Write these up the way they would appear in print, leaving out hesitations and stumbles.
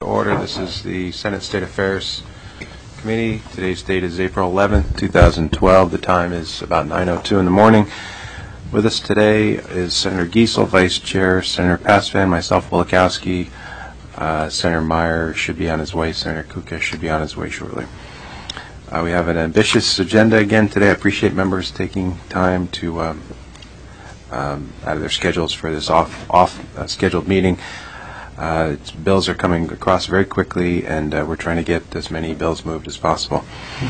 Order. This is the Senate State Affairs Committee. Today's date is April 11th, 2012. The time is about 9:02 in the morning. With us today is Senator Giesel, Vice Chair, Senator Pasvan, myself, Wielechowski. Senator Meyer should be on his way. Senator Kuka should be on his way shortly. We have an ambitious agenda again today. I appreciate members taking time to out of their schedules for this scheduled meeting. Bills are coming across very quickly, and we're trying to get as many bills moved as possible.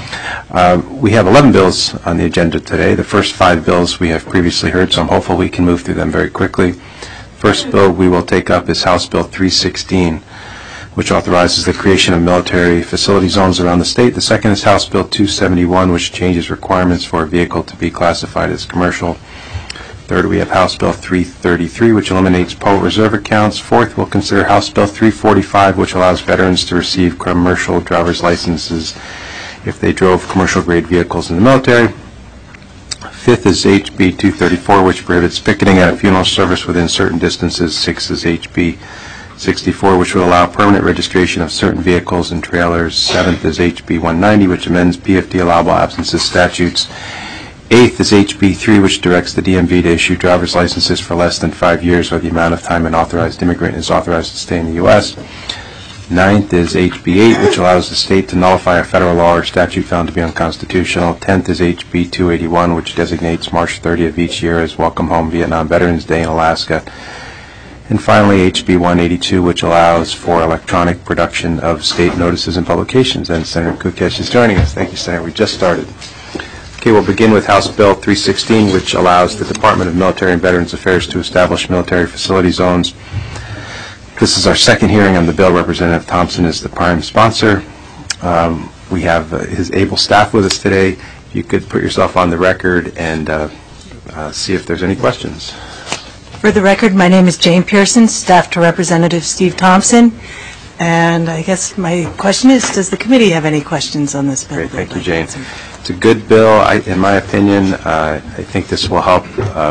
We have 11 bills on the agenda today. The first 5 bills we have previously heard, so I'm hopeful we can move through them very quickly. First bill we will take up is House Bill 316, which authorizes the creation of military facility zones around the state. The second is House Bill 271, which changes requirements for a vehicle to be classified as commercial. Third, we have House Bill 333, which eliminates Poet Reserve accounts. Fourth, we'll consider House Bill 345, which allows veterans to receive commercial driver's licenses if they drove commercial-grade vehicles in the military. Fifth is HB 234, which prohibits picketing at a funeral service within certain distances. Sixth is HB 64, which will allow permanent registration of certain vehicles and trailers. Seventh is HB 190, which amends PFD allowable absences statutes. Eighth is HB 3, which directs the DMV to issue driver's licenses for less than 5 years or the amount of time an authorized immigrant is authorized to stay in the U.S. Ninth is HB 8, which allows the state to nullify a federal law or statute found to be unconstitutional. 10th is HB 281, which designates March 30th of each year as Welcome Home Vietnam Veterans Day in Alaska. And finally, HB 182, which allows for electronic production of state notices and publications. And Senator Kukesh is joining us. Thank you, Senator. We just started. Okay, we'll begin with House Bill 316, which allows the Department of Military and Veterans Affairs to establish military facility zones. This is our second hearing on the bill. Representative Thompson is the prime sponsor. We have his able staff with us today. If you could put yourself on the record and see if there's any questions. For the record, my name is Jane Pearson, staff to Representative Steve Thompson. And I guess my question is, does the committee have any questions on this bill? Great, thank you, Jane. It's a good bill, in my opinion. I think this will help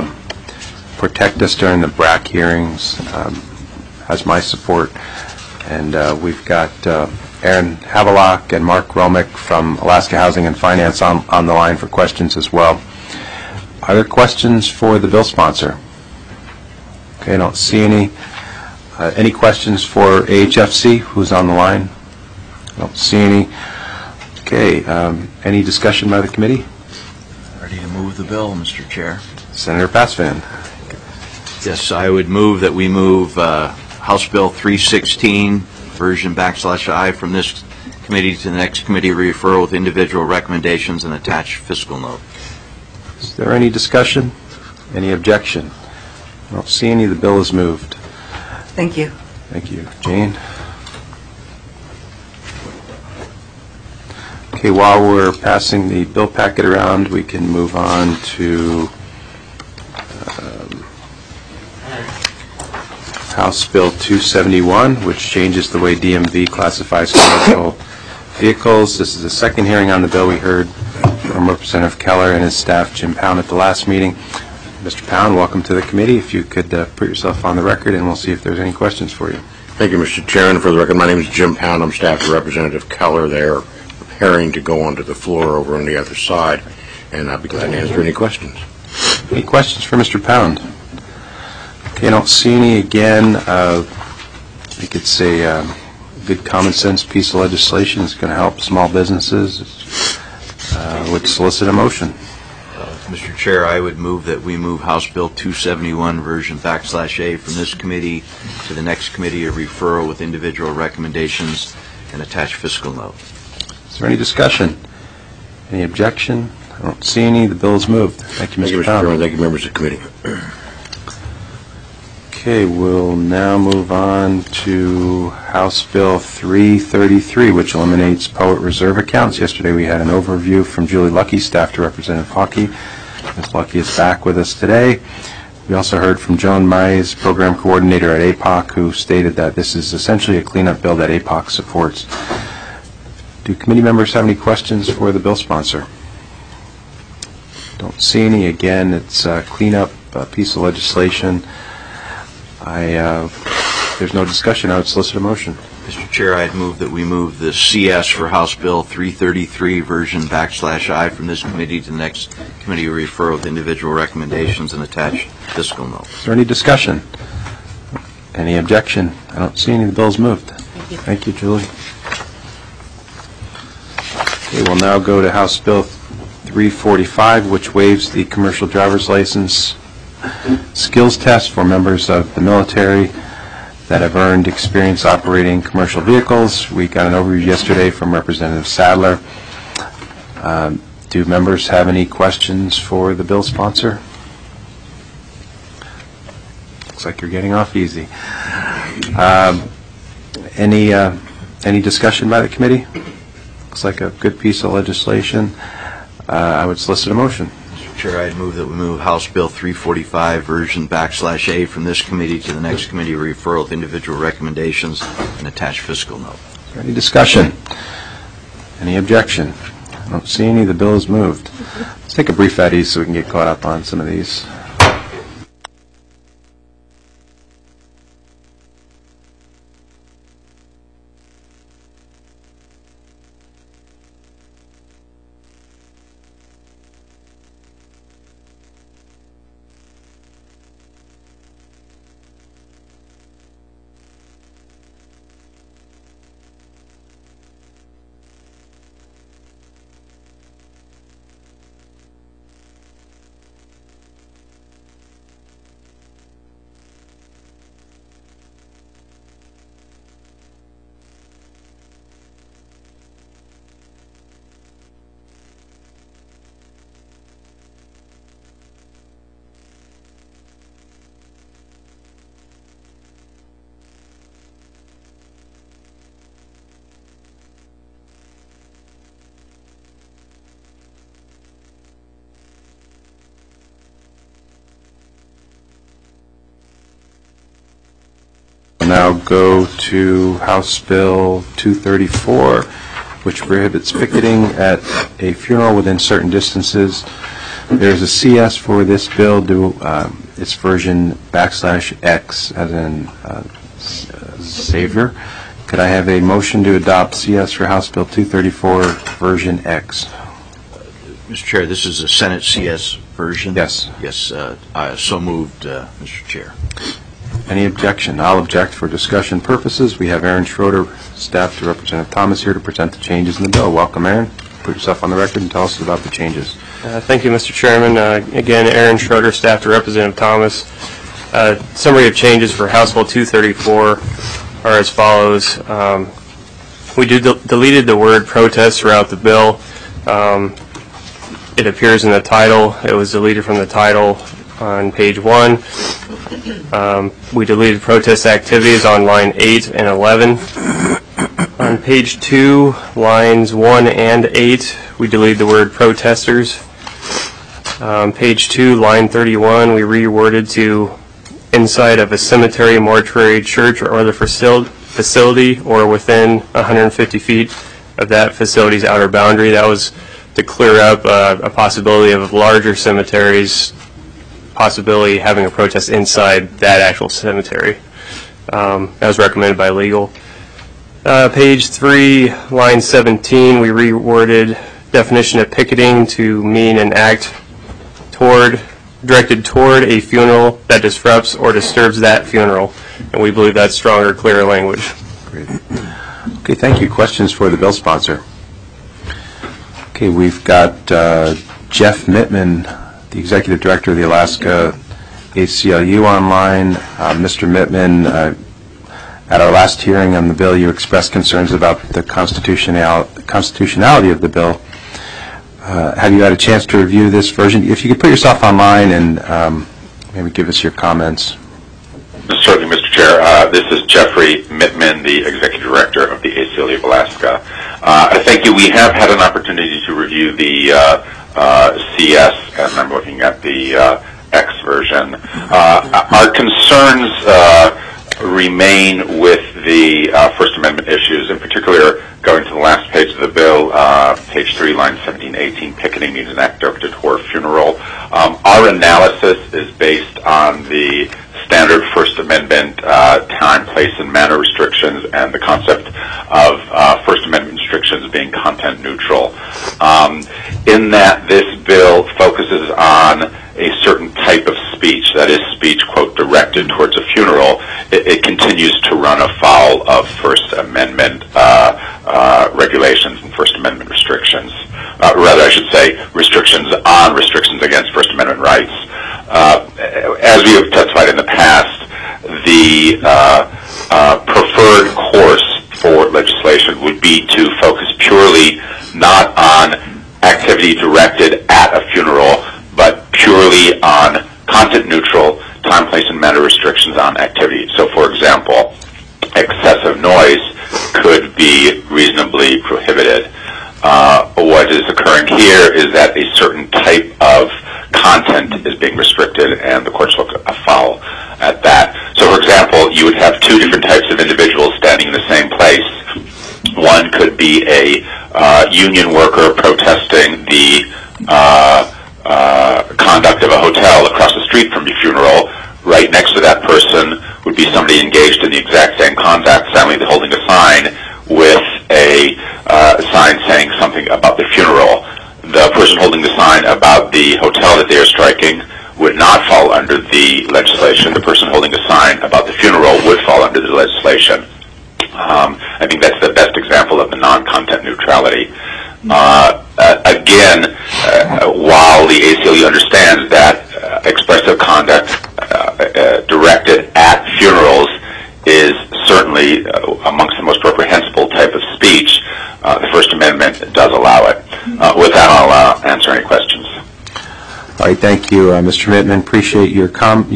protect us during the BRAC hearings. Has my support. And we've got Aaron Havelock and Mark Romick from Alaska Housing and Finance on the line for questions as well. Are there questions for the bill sponsor? Okay, I don't see any. Any questions for AHFC, who's on the line? I don't see any. Okay, any discussion by the committee? Ready to move the bill, Mr. Chair. Senator Pasvan. Yes, I would move that we move House Bill 316, version /I, from this committee to the next committee referral with individual recommendations and attached fiscal note. Is there any discussion? Any objection? I don't see any. The bill is moved. Thank you. Thank you. Jane? Okay, while we're passing the bill packet around, we can move on to House Bill 271, which changes the way DMV classifies commercial vehicles. This is the second hearing on the bill. We heard from Representative Keller and his staff, Jim Pound, at the last meeting. Mr. Pound, welcome to the committee. If you could put yourself on the record, and we'll see if there's any questions for you. Thank you, Mr. Chairman. For the record, my name is Jim Pound. I'm staff to Representative Keller. They're preparing to go onto the floor over on the other side, and I'll be glad to answer any questions. Any questions for Mr. Pound? Okay, I don't see any. Again, I think it's a good common sense piece of legislation. It's going to help small businesses. Would solicit a motion. Mr. Chair, I would move that we move House Bill 271, version /A, from this committee to the next committee of referral with individual recommendations and attached fiscal note. Is there any discussion? Any objection? I don't see any. The bill is moved. Thank you, Mr. Pound. Thank you, members of the committee. Okay, we'll now move on to House Bill 333, which eliminates Poet Reserve accounts. Yesterday we had an overview from Julie Luckey, staff to Representative Hockey. Ms. Luckey is back with us today. We also heard from Joan Mize, program coordinator at APOC, who stated that this is essentially a cleanup bill that APOC supports. Do committee members have any questions for the bill sponsor? Don't see any. Again, it's a cleanup piece of legislation. There's no discussion. I would solicit a motion. Mr. Chair, I'd move that we move the CS for House Bill 333 version /I from this committee to the next committee referral with individual recommendations and attached fiscal note. Is there any discussion? Any objection? I don't see any. The bill's moved. Thank you, Julie. Okay, we'll now go to House Bill 345, which waives the commercial driver's license skills test for members of the military that have earned experience operating commercial vehicles. We got an overview yesterday from Representative Sadler. Do members have any questions for the bill sponsor? Looks like you're getting off easy. Any discussion by the committee? Looks like a good piece of legislation. I would solicit a motion. Mr. Chair, I'd move that we move House Bill 345 version /A from this committee to the next committee referral with individual recommendations and attached fiscal note. Is there any discussion? Any objection? I don't see any. The bill is moved. Let's take a brief at ease so we can get caught up on some of these. We'll now go to House Bill 234, which prohibits picketing at a funeral within certain distances. There's a CS for this bill. Its version /X as in Savior. Could I have a motion to adopt CS for House Bill 234 version X? Mr. Chair, this is a Senate CS version? Yes. Yes, so moved, Mr. Chair. Any objection? I'll object for discussion purposes. We have Aaron Schroeder, staff to Representative Thomas, here to present the changes in the bill. Welcome, Aaron. Put yourself on the record and tell us about the changes. Thank you, Mr. Chairman. Again, Aaron Schroeder, staff to Representative Thomas. Summary of changes for House Bill 234 are as follows. We deleted the word protest throughout the bill. It appears in the title. It was deleted from the title on page 1. We deleted protest activities on line 8 and 11. On page 2, lines 1 and 8, we deleted the word protesters. Page 2, line 31, we reworded to inside of a cemetery, mortuary, church, or other facility, or within 150 feet of that facility's outer boundary. That was to clear up a possibility of larger cemeteries possibility having a protest inside that actual cemetery. That was recommended by legal. Page 3, line 17, we reworded definition of picketing to mean an act directed toward a funeral that disrupts or disturbs that funeral. And we believe that's stronger, clearer language. Great. Okay, thank you. Questions for the bill sponsor? Okay, we've got Jeff Mittman, the Executive Director of the Alaska ACLU online. Mr. Mittman, at our last hearing on the bill, you expressed concerns about the constitutionality of the bill. Have you had a chance to review this version? If you could put yourself online and maybe give us your comments. Certainly, Mr. Chair. This is Jeffrey Mittman, the Executive Director of the ACLU of Alaska. Thank you. We have had an opportunity to review the CS, and I'm looking at the X version. Our concerns remain with the First Amendment issues, in particular going to the last page of the bill, page 3, line 17, 18, picketing means an act directed toward funeral. Our analysis is based on the standard First Amendment time, place, and manner restrictions and the concept of First Amendment restrictions being content neutral. In that this bill focuses on a certain type of speech, that is speech, quote, directed towards a funeral, it continues to run afoul of First Amendment regulations and First Amendment restrictions. Rather, I should say, restrictions against First Amendment rights. As we have testified in the past, the preferred course for legislation would be to focus purely not on activity directed at a funeral, but purely on content-neutral time, place, and manner restrictions on activity. So, for example, excessive noise could be reasonably prohibited. What is occurring here is that a certain type of content is being restricted, and the courts look afoul at that. So, for example, you would have two different types of individuals standing in the same place. One could be a union worker protesting the conduct of a hotel across the street from the funeral. Right next to that person would be somebody engaged in the exact same conduct, silently holding a sign with a sign saying something about the funeral. The person holding the sign about the hotel that they are striking would not fall under the legislation. The person holding a sign about the funeral would fall under the legislation. I think that's the best example of the non-content neutrality. Again, while the ACLU understands that expressive conduct directed at funerals is certainly amongst the most reprehensible type of speech, the First Amendment does allow it. With that, I'll answer any questions. All right, thank you, Mr. Mittman. Appreciate your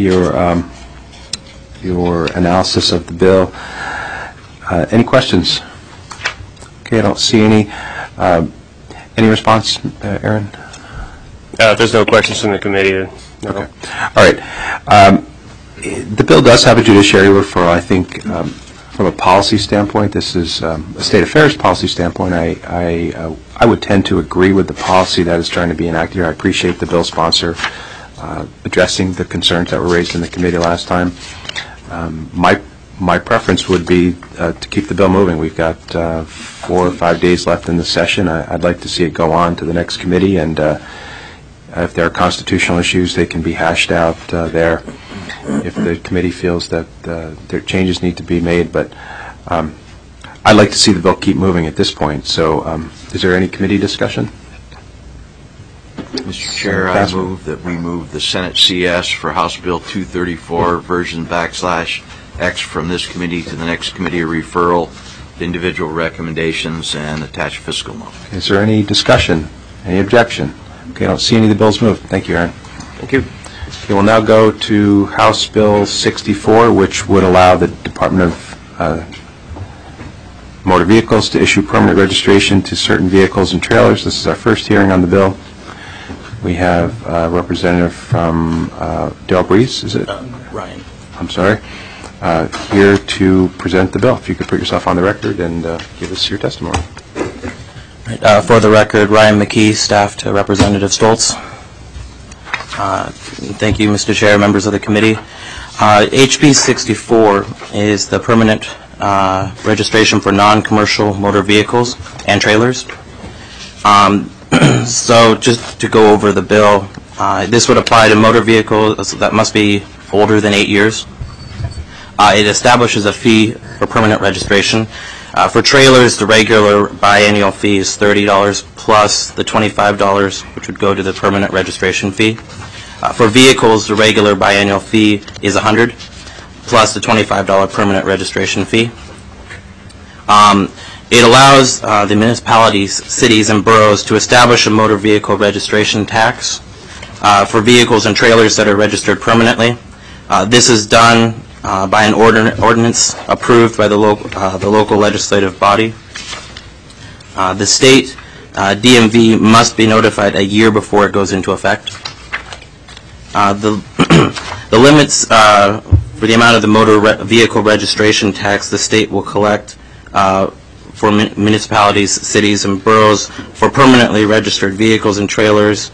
analysis of the bill. Any questions? Okay, I don't see any. Any response, Aaron? If there's no questions from the committee, no. Okay. All right. The bill does have a judiciary referral. I think from a policy standpoint, this is a state affairs policy standpoint. I would tend to agree with the policy that is trying to be enacted here. I appreciate the bill sponsor addressing the concerns that were raised in the committee last time. My preference would be to keep the bill moving. We've got 4 or 5 days left in the session. I'd like to see it go on to the next committee, and if there are constitutional issues, they can be hashed out there if the committee feels that their changes need to be made. But I'd like to see the bill keep moving at this point. So is there any committee discussion? Mr. Chair, I move that we move the Senate CS for House Bill 234 version /X from this committee to the next committee of referral, individual recommendations, and attached fiscal note. Is there any discussion? Any objection? Okay, I don't see any of the bills moved. Thank you, Aaron. Thank you. Okay, we'll now go to House Bill 64, which would allow the Department of Motor Vehicles to issue permanent registration to certain vehicles and trailers. This is our first hearing on the bill. We have a representative from Del Breeze, is it? Ryan. I'm sorry. Here to present the bill. If you could put yourself on the record and give us your testimony. For the record, Ryan McKee, staff to Representative Stoltz. Thank you, Mr. Chair, members of the committee. HB 64 is the permanent registration for non-commercial motor vehicles and trailers. So just to go over the bill, this would apply to motor vehicles that must be older than 8 years. It establishes a fee for permanent registration. For trailers, the regular biannual fee is $30 plus the $25, which would go to the permanent registration fee. For vehicles, the regular biannual fee is $100 plus the $25 permanent registration fee. It allows the municipalities, cities, and boroughs to establish a motor vehicle registration tax for vehicles and trailers that are registered permanently. This is done by an ordinance approved by the local legislative body. The state DMV must be notified a year before it goes into effect. The limits for the amount of the motor vehicle registration tax the state will collect for municipalities, cities, and boroughs for permanently registered vehicles and trailers.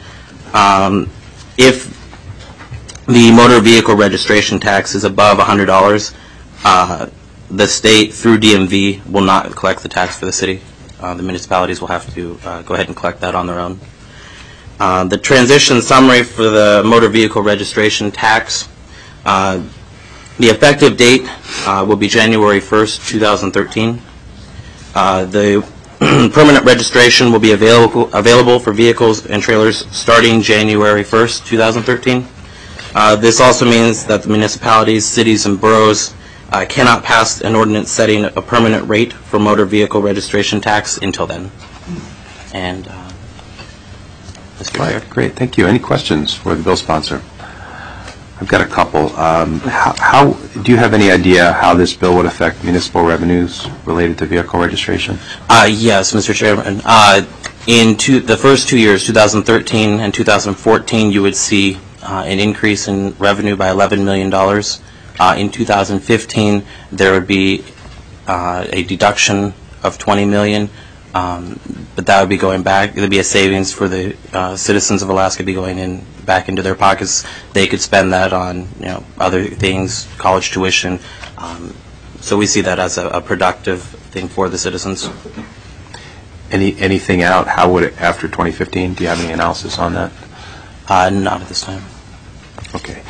If the motor vehicle registration tax is above $100, the state, through DMV, will not collect the tax for the city. The municipalities will have to go ahead and collect that on their own. The transition summary for the motor vehicle registration tax. The effective date will be January 1st, 2013. The permanent registration will be available for vehicles and trailers starting January 1st, 2013. This also means that the municipalities, cities, and boroughs cannot pass an ordinance setting a permanent rate for motor vehicle registration tax until then. And Mr. Chair. Great, thank you. Any questions for the bill sponsor? I've got a couple. Do you have any idea how this bill would affect municipal revenues related to vehicle registration? Yes, Mr. Chairman. In the first 2 years, 2013 and 2014, you would see an increase in revenue by $11 million. In 2015, there would be a deduction of $20 million, but that would be going back. There would be a savings for the citizens of Alaska be going back into their pockets. They could spend that on other things, college tuition. So we see that as a productive thing for the citizens. Anything out? How would it after 2015? Do you have any analysis on that? Not at this time. Okay.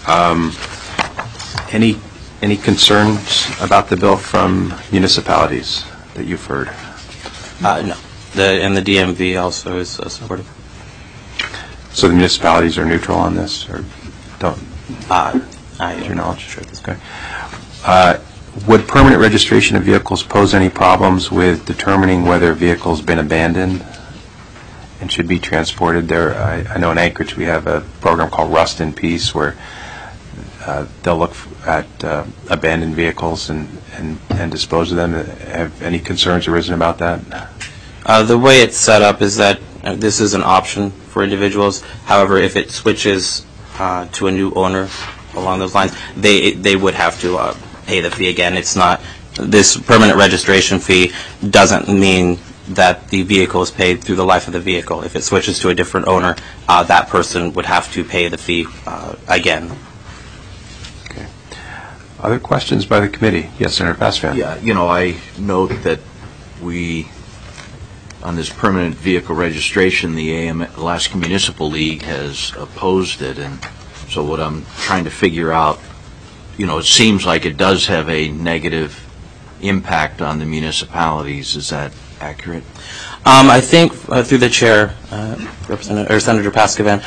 Any concerns about the bill from municipalities that you've heard? No. And the DMV also is supportive. So the municipalities are neutral on this, or don't? To your knowledge, sure. Okay. Would permanent registration of vehicles pose any problems with determining whether a vehicle's been abandoned and should be transported there? I know in Anchorage we have a program called Rust in Peace where they'll look at abandoned vehicles and dispose of them. Have any concerns arisen about that? The way it's set up is that this is an option for individuals. However, if it switches to a new owner along those lines, they would have to pay the fee again. It's not, this permanent registration fee doesn't mean that the vehicle is paid through the life of the vehicle. If it switches to a different owner, that person would have to pay the fee again. Okay. Other questions by the committee? Yes, Senator Pasvan. Yeah, I note that we, on this permanent vehicle registration, the Alaska Municipal League has opposed it, and so what I'm trying to figure out, it seems like it does have a negative impact on the municipalities. Is that accurate? I think through the chair, Senator Pascavan,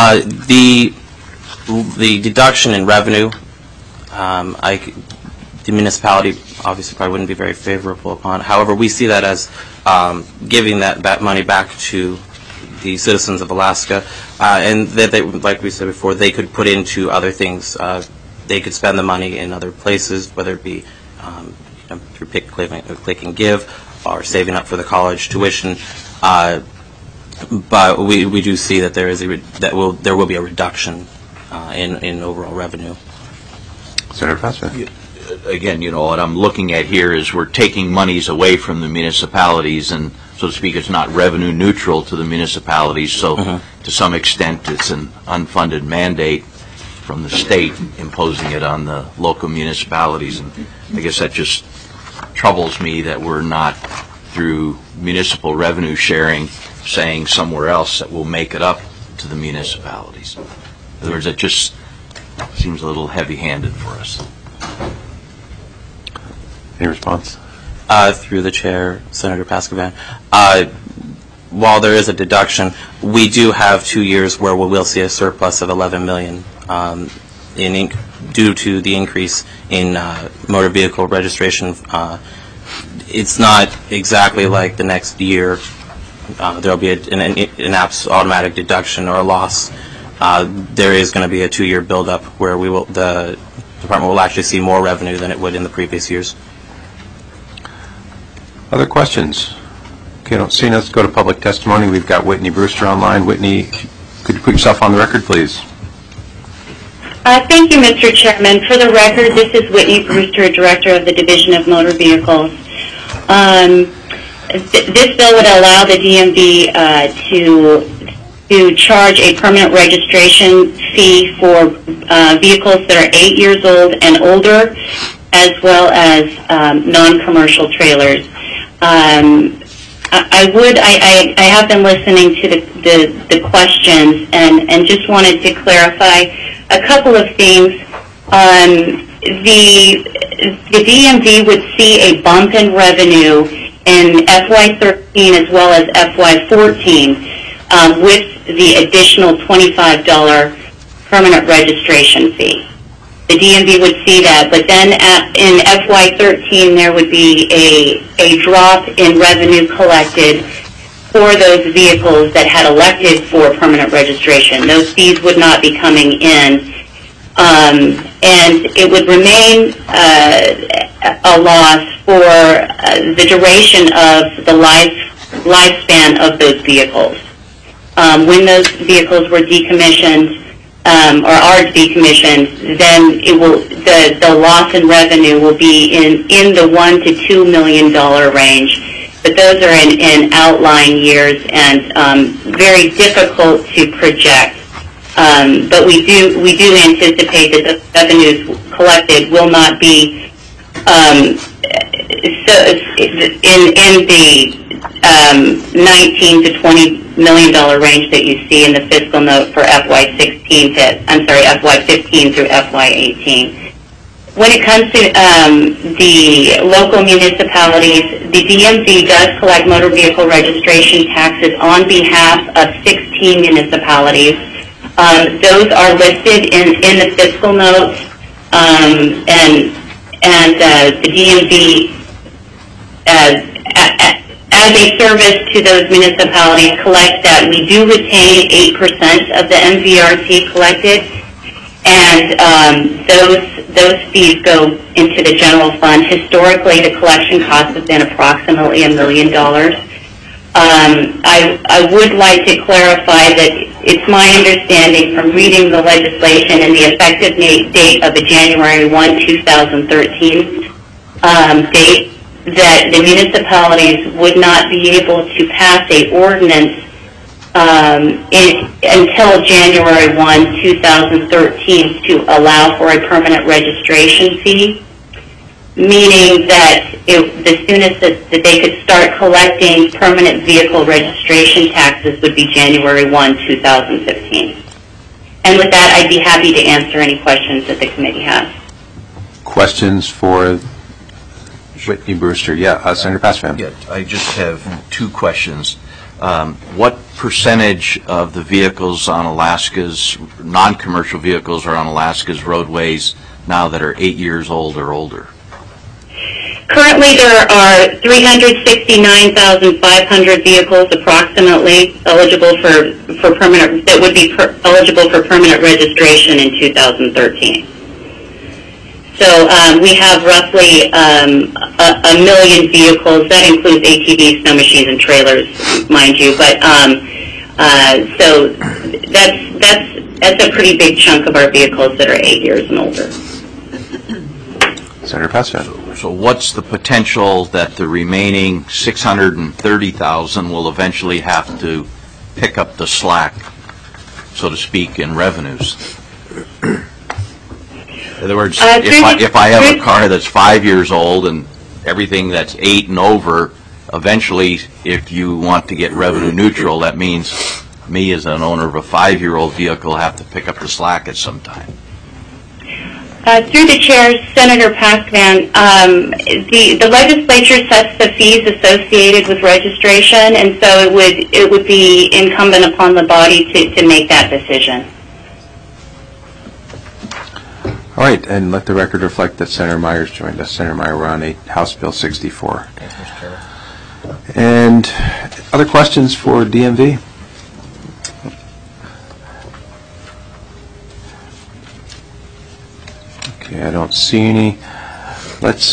the deduction in revenue, the municipality obviously probably wouldn't be very favorable upon. However, we see that as giving that money back to the citizens of Alaska, and that they, like we said before, they could put into other things. They could spend the money in other places, whether it be through Click and Give, or saving up for the college tuition. But we do see that there will be a reduction in overall revenue. Senator Pasvan. Again, what I'm looking at here is we're taking monies away from the municipalities, and so to speak, it's not revenue neutral to the municipalities. So to some extent, it's an unfunded mandate from the state imposing it on the local municipalities, and I guess that just troubles me that we're not, through municipal revenue sharing, saying somewhere else that we'll make it up to the municipalities. In other words, it just seems a little heavy-handed for us. Any response? Through the chair, Senator Pascavan. While there is a deduction, we do have 2 years where we will see a surplus of $11 million due to the increase in motor vehicle registration. It's not exactly like the next year there will be an automatic deduction or a loss. There is going to be a 2-year buildup where the department will actually see more revenue than it would in the previous years. Other questions? Okay, I don't see. Let's go to public testimony. We've got Whitney Brewster online. Whitney, could you put yourself on the record, please? Thank you, Mr. Chairman. For the record, this is Whitney Brewster, Director of the Division of Motor Vehicles. This bill would allow the DMV to charge a permanent registration fee for vehicles that are 8 years old and older. as well as non-commercial trailers. I have been listening to the questions and just wanted to clarify a couple of things. The DMV would see a bump in revenue in FY13 as well as FY14 with the additional $25 permanent registration fee. The DMV would see that, but then in FY13 there would be a drop in revenue collected for those vehicles that had elected for permanent registration. Those fees would not be coming in, and it would remain a loss for the duration of the lifespan of those vehicles. When those vehicles were decommissioned, or are decommissioned, then the loss in revenue will be in the $1 to $2 million range. But those are in outlying years and very difficult to project. But we do anticipate that the revenues collected will not be in the 19 to $20 million range that you see in the fiscal note for FY15 through FY18. When it comes to the local municipalities, the DMV does collect motor vehicle registration taxes on behalf of 16 municipalities. Those are listed in the fiscal notes, and the DMV as a service to those municipalities collects that. We do retain 8% of the MVRT collected, and those fees go into the general fund. Historically, the collection costs have been approximately $1 million. I would like to clarify that it's my understanding from reading the legislation and the effective date of the January 1, 2013 date, that the municipalities would not be able to pass a ordinance until January 1, 2013 to allow for a permanent registration fee, meaning that the soonest that they could start collecting permanent vehicle registration taxes would be January 1, 2015. And with that, I'd be happy to answer any questions that the committee has. Questions for Whitney Brewster? Yeah, Senator Passivan. Yeah, I just have two questions. What percentage of the vehicles on Alaska's, non-commercial vehicles are on Alaska's roadways now that are 8 years old or older? Currently, there are 369,500 vehicles approximately eligible for permanent, that would be eligible for permanent registration in 2013. So we have roughly 1 million vehicles. That includes ATVs, snow machines, and trailers, mind you. But so that's a pretty big chunk of our vehicles that are 8 years and older. Senator Passivan. So what's the potential that the remaining 630,000 will eventually have to pick up the slack, so to speak, in revenues? In other words, if I have a car that's 5 years old and everything that's 8 and over, eventually, if you want to get revenue neutral, that means me as an owner of a 5-year-old vehicle have to pick up the slack at some time. Through the chair, Senator Passivan, the legislature sets the fees associated with registration, and so it would be incumbent upon the body to make that decision. All right, and let the record reflect that Senator Myers joined us. Senator Myers, we're on House Bill 64. Thanks, Mr. Chairman. And other questions for DMV? Okay, I don't see any. Let's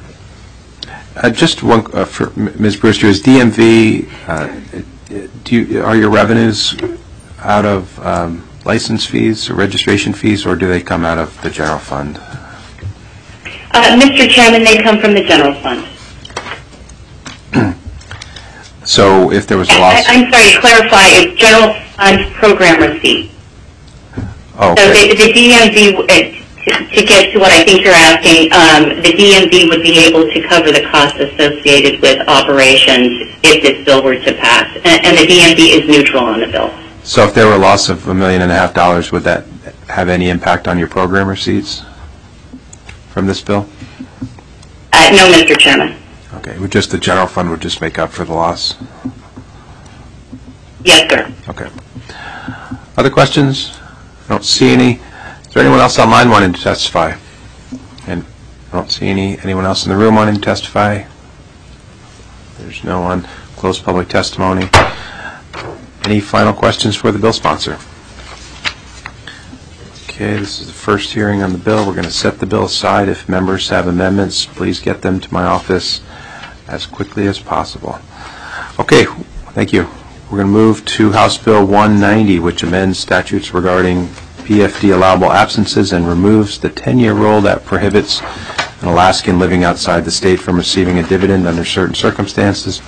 just one for Ms. Brewster. Is DMV? Are your revenues out of license fees or registration fees, or do they come out of the general fund? Mr. Chairman, they come from the general fund. So if there was a loss... I'm sorry, to clarify, it's general fund program receipt. Oh, okay. So the DMV, to get to what I think you're asking, the DMV would be able to cover the costs associated with operations if this bill were to pass, and the DMV is neutral on the bill. So if there were a loss of $1.5 million, would that have any impact on your program receipts from this bill? No, Mr. Chairman. Okay, would just the general fund would just make up for the loss? Yes, sir. Okay. Other questions? I don't see any. Is there anyone else online wanting to testify? And I don't see anyone else in the room wanting to testify. There's no one. Close public testimony. Any final questions for the bill sponsor? Okay, this is the first hearing on the bill. We're going to set the bill aside. If members have amendments, please get them to my office as quickly as possible. Okay, thank you. We're going to move to House Bill 190, which amends statutes regarding PFD allowable absences and removes the 10-year rule that prohibits an Alaskan living outside the state from receiving a dividend under certain circumstances.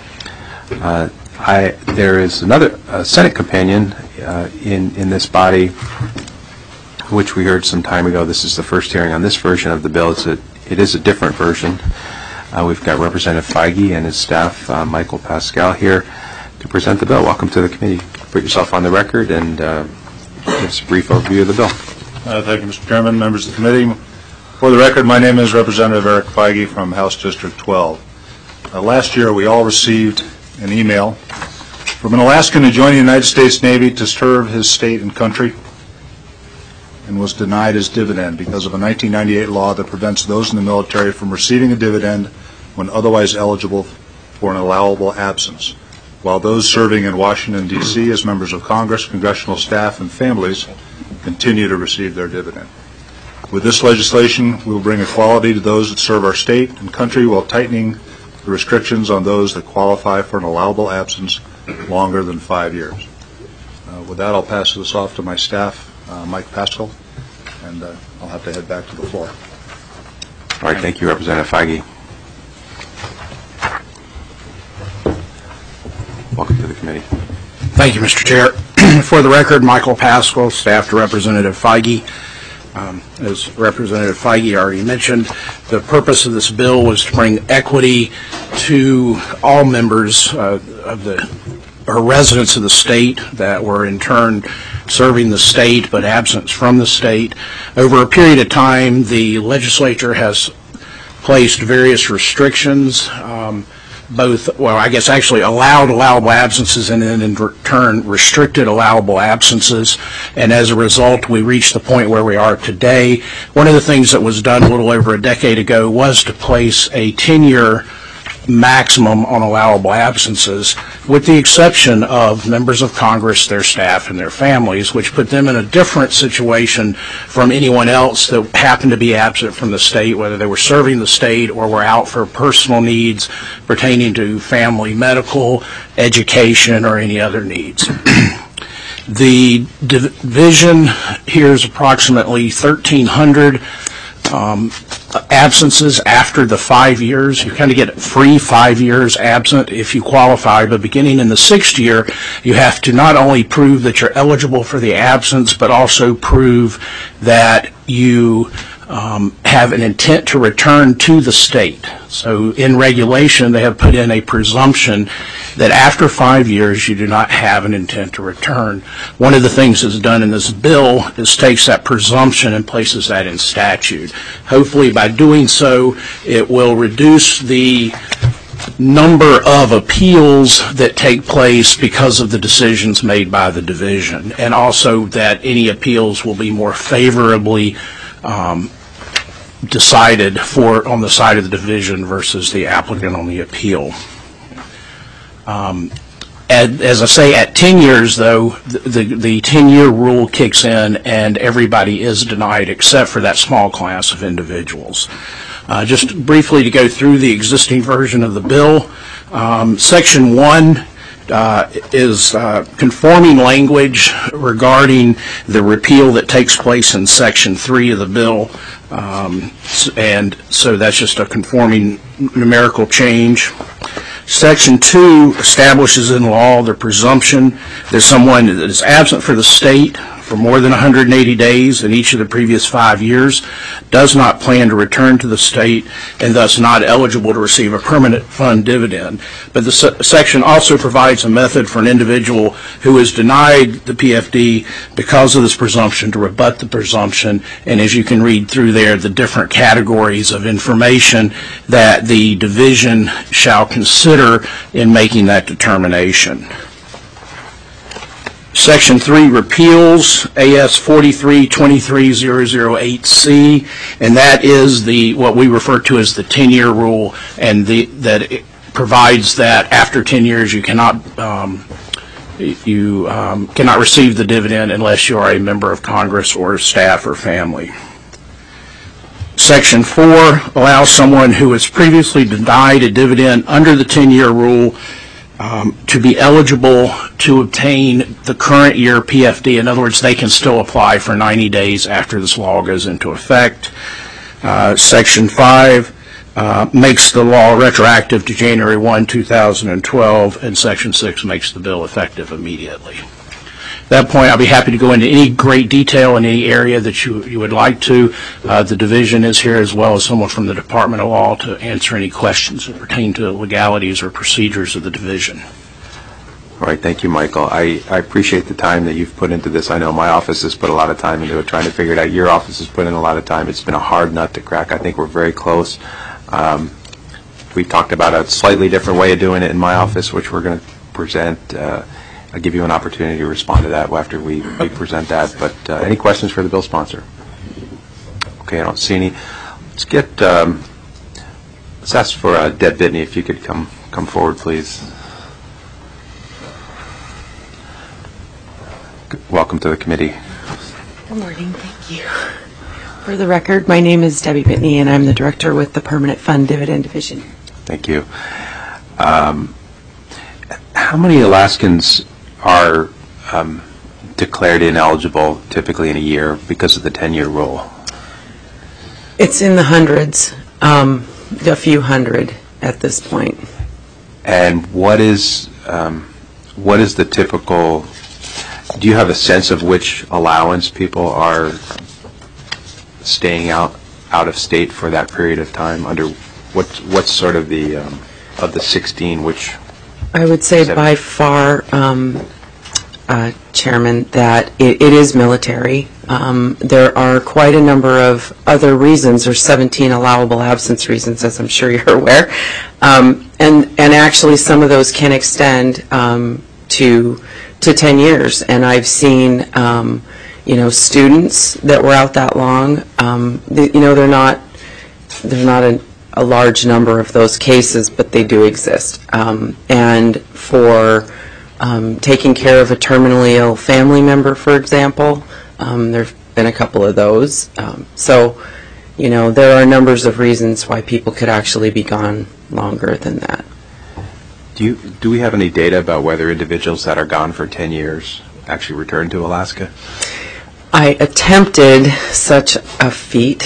There is another Senate companion in this body, which we heard some time ago. This is the first hearing on this version of the bill. It is a different version. We've got Representative Feige and his staff, Michael Pascal, here to present the bill. Welcome to the committee. Put yourself on the record and give us a brief overview of the bill. Thank you, Mr. Chairman, members of the committee. For the record, my name is Representative Eric Feige from House District 12. Last year, we all received an email from an Alaskan who joined the United States Navy to serve his state and country and was denied his dividend because of a 1998 law that prevents those in the military from receiving a dividend when otherwise eligible for an allowable absence, while those serving in Washington, D.C. as members of Congress, congressional staff, and families continue to receive their dividend. With this legislation, we will bring equality to those that serve our state and country while tightening the restrictions on those that qualify for an allowable absence longer than 5 years. With that, I'll pass this off to my staff, Mike Pascal, and I'll have to head back to the floor. All right, thank you, Representative Feige. Welcome to the committee. Thank you, Mr. Chair. For the record, Michael Pascal, staff to Representative Feige. As Representative Feige already mentioned, the purpose of this bill was to bring equity to all members or residents of the state that were in turn serving the state but absent from the state. Over a period of time, the legislature has placed various restrictions, actually allowed allowable absences and then in return restricted allowable absences. And as a result, we reached the point where we are today. One of the things that was done a little over a decade ago was to place a 10-year maximum on allowable absences, with the exception of members of Congress, their staff, and their families, which put them in a different situation from anyone else that happened to be absent from the state, whether they were serving the state or were out for personal needs pertaining to family, medical, education, or any other needs. The division here is approximately 1,300 absences after the 5 years. You kind of get free 5 years absent if you qualify, but beginning in the 6th year, you have to not only prove that you're eligible for the absence, but also prove that you have an intent to return to the state. So in regulation, they have put in a presumption that after 5 years, you do not have an intent to return. One of the things that's done in this bill is takes that presumption and places that in statute. Hopefully by doing so, it will reduce the number of appeals that take place because of the decisions made by the division, and also that any appeals will be more favorably decided on the side of the division versus the applicant on the appeal. As I say, at 10 years, though, the 10-year rule kicks in and everybody is denied except for that small class of individuals. Just briefly to go through the existing version of the bill, Section 1 is conforming language regarding the repeal that takes place in Section 3 of the bill, and so that's just a conforming numerical change. Section 2 establishes in law the presumption that someone that is absent from the state for more than 180 days in each of the previous 5 years, does not plan to return to the state, and thus not eligible to receive a permanent fund dividend. But the section also provides a method for an individual who is denied the PFD because of this presumption to rebut the presumption, and as you can read through there, the different categories of information that the division shall consider in making that determination. Section 3 repeals AS 43-23008C, and that is what we refer to as the 10-year rule, and that it provides that after 10 years you cannot receive the dividend unless you are a member of Congress or staff or family. Section 4 allows someone who was previously denied a dividend under the 10-year rule to be eligible to obtain the current year PFD. In other words, they can still apply for 90 days after this law goes into effect. Section 5 makes the law retroactive to January 1, 2012, and Section 6 makes the bill effective immediately. At that point, I'll be happy to go into any great detail in any area that you would like to. The division is here as well as someone from the Department of Law to answer any questions that pertain to legalities or procedures of the division. All right, thank you, Michael. I appreciate the time that you've put into this. I know my office has put a lot of time into it, trying to figure it out. Your office has put in a lot of time. It's been a hard nut to crack. I think we're very close. We talked about a slightly different way of doing it in my office, which we're going to present. I'll give you an opportunity to respond to that after we present that. But any questions for the bill sponsor? Okay, I don't see any. Let's ask for Deb Bitney, if you could come forward, please. Welcome to the committee. Good morning, thank you. For the record, my name is Debbie Bitney, and I'm the director with the Permanent Fund Dividend Division. Thank you. How many Alaskans are declared ineligible typically in a year because of the 10-year rule? It's in the hundreds, a few hundred at this point. And what is the typical, do you have a sense of which allowance people are staying out of state for that period of time? Under what's sort of the 16, which I would say by far, Chairman, that it is military. There are quite a number of other reasons. There's 17 allowable absence reasons, as I'm sure you're aware. And actually some of those can extend to 10 years. And I've seen, students that were out that long. They're not a large number of those cases, but they do exist. And for taking care of a terminally ill family member, for example, there have been a couple of those. So, there are numbers of reasons why people could actually be gone longer than that. Do we have any data about whether individuals that are gone for 10 years actually return to Alaska? I attempted such a feat.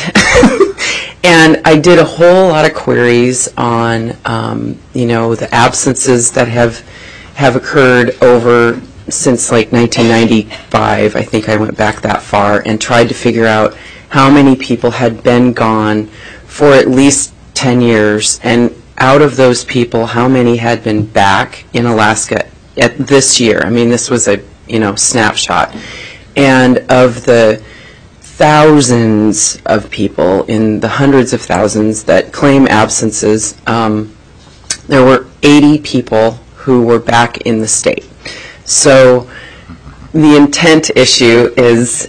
And I did a whole lot of queries on, the absences that have occurred over since like 1995. I think I went back that far and tried to figure out how many people had been gone for at least 10 years. And out of those people, how many had been back in Alaska at this year? I mean, this was a, snapshot. And of the thousands of people, in the hundreds of thousands that claim absences, there were 80 people who were back in the state. So the intent issue is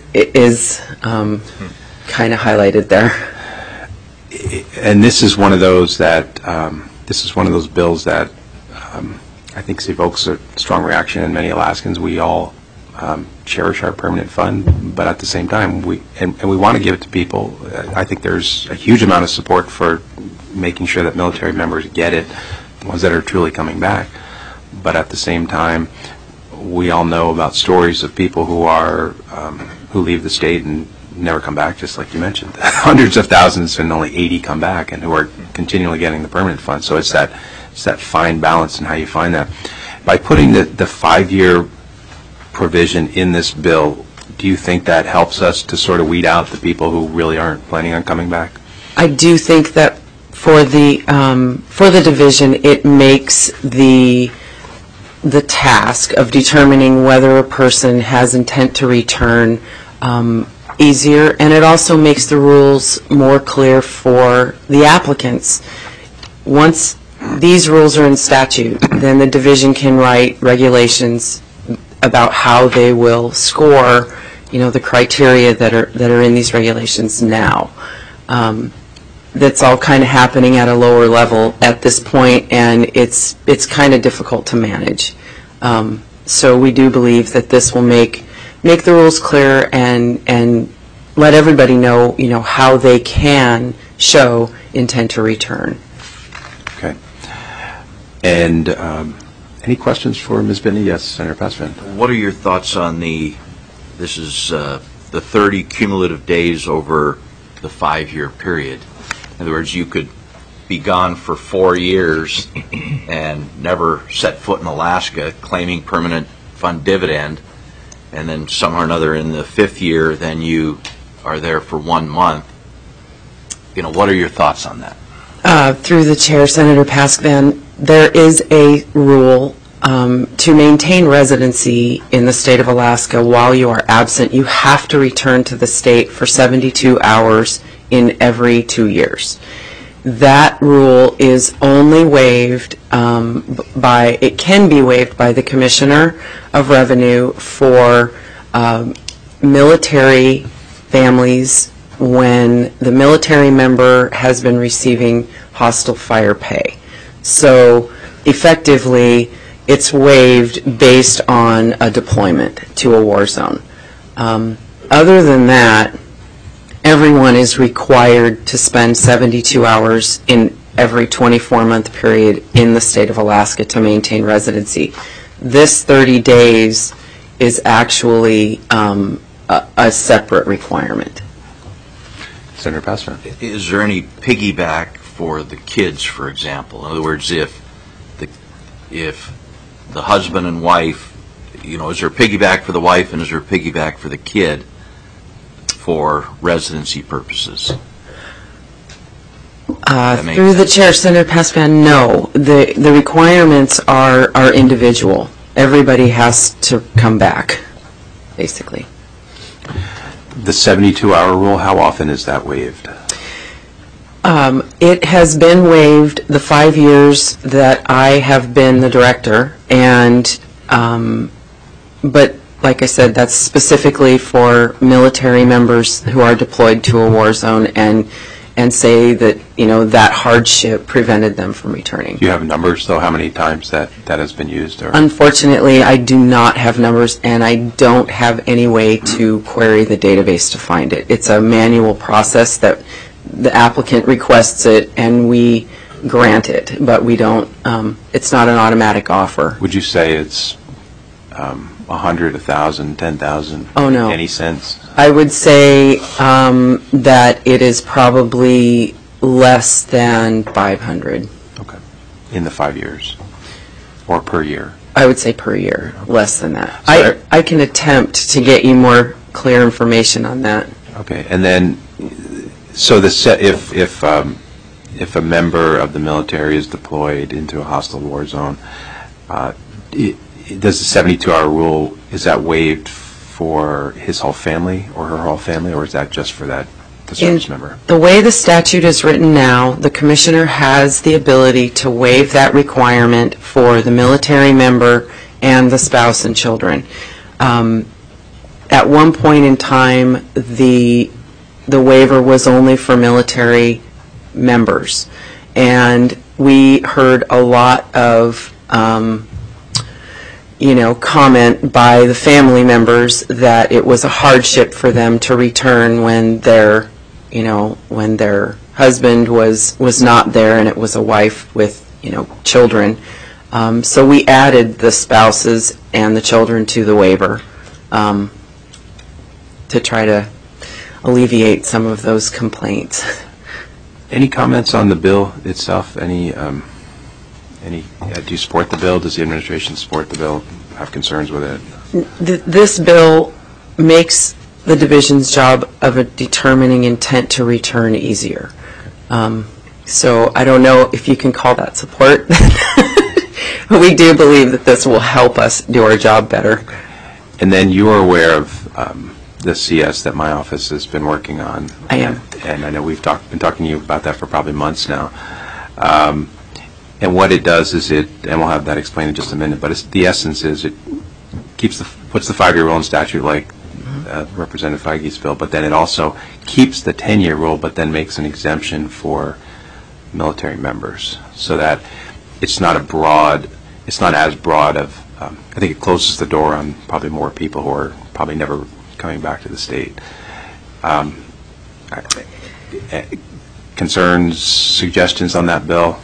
kind of highlighted there. And this is one of those bills that I think evokes a strong reaction in many Alaskans. We all cherish our permanent fund, but at the same time, we want to give it to people. I think there's a huge amount of support for making sure that military members get it, the ones that are truly coming back. But at the same time, we all know about stories of people who leave the state and never come back, just like you mentioned. Hundreds of thousands and only 80 come back, and who are continually getting the permanent fund. So it's that fine balance and how you find that. By putting the 5-year provision in this bill, do you think that helps us to sort of weed out the people who really aren't planning on coming back? I do think that for the division, it makes the task of determining whether a person has intent to return easier, and it also makes the rules more clear for the applicants. Once these rules are in statute, then the division can write regulations about how they will score, the criteria that are in these regulations now. That's all kind of happening at a lower level at this point, and it's kind of difficult to manage. So we do believe that this will make the rules clear and let everybody know, how they can show intent to return. Okay. And any questions for Ms. Binney? Yes, Senator Passman. What are your thoughts on this is the 30 cumulative days over the 5-year period? In other words, you could be gone for 4 years and never set foot in Alaska, claiming permanent fund dividend, and then somehow or another in the 5th year, then you are there for 1 month. What are your thoughts on that? Through the chair, Senator Paskvan, there is a rule to maintain residency in the state of Alaska while you are absent. You have to return to the state for 72 hours in every 2 years. That rule is only waived it can be waived by the Commissioner of Revenue for military families when the military member has been receiving hostile fire pay. So effectively, it's waived based on a deployment to a war zone. Other than that, everyone is required to spend 72 hours in every 24-month period in the state of Alaska to maintain residency. This 30 days is actually a separate requirement. Senator Passman. Is there any piggyback for the kids, for example? In other words, if the husband and wife, is there a piggyback for the wife and is there a piggyback for the kid for residency purposes? Through the chair, Senator Paskvan, no. The requirements are individual. Everybody has to come back, basically. The 72-hour rule, how often is that waived? It has been waived the 5 years that I have been the director, but like I said, that's specifically for military members who are deployed to a war zone and say that, that hardship prevented them from returning. Do you have numbers, though, how many times that has been used? Or? Unfortunately, I do not have numbers, and I don't have any way to query the database to find it. It's a manual process that the applicant requests it, and we grant it, but we don't, it's not an automatic offer. Would you say it's 100, 1,000, 10,000? Oh, no. Any sense? I would say that it is probably less than 500. Okay. In the 5 years? Or per year? I would say per year, less than that. So I can attempt to get you more clear information on that. Okay. And then, so if a member of the military is deployed into a hostile war zone, does the 72-hour rule, is that waived for his whole family or her whole family, or is that just for the service member? The way the statute is written now, the commissioner has the ability to waive that requirement for the military member and the spouse and children. At one point in time, the waiver was only for military members, and we heard a lot of comment by the family members that it was a hardship for them to return when their husband was not there and it was a wife with children. So we added the spouses and the children to the waiver to try to alleviate some of those complaints. Any comments on the bill itself? Do you support the bill? Does the administration support the bill? Have concerns with it? This bill makes the division's job of determining intent to return easier. So I don't know if you can call that support. But we do believe that this will help us do our job better. And then you are aware of the CS that my office has been working on. I am. And I know we've been talking to you about that for probably months now. And what it does is and we'll have that explained in just a minute, but the essence is it puts the 5-year rule in statute like Representative Feige's bill, but then it also keeps the 10-year rule, but then makes an exemption for military members, so that it's not as broad of, I think it closes the door on probably more people who are probably never coming back to the state. Concerns, suggestions on that bill?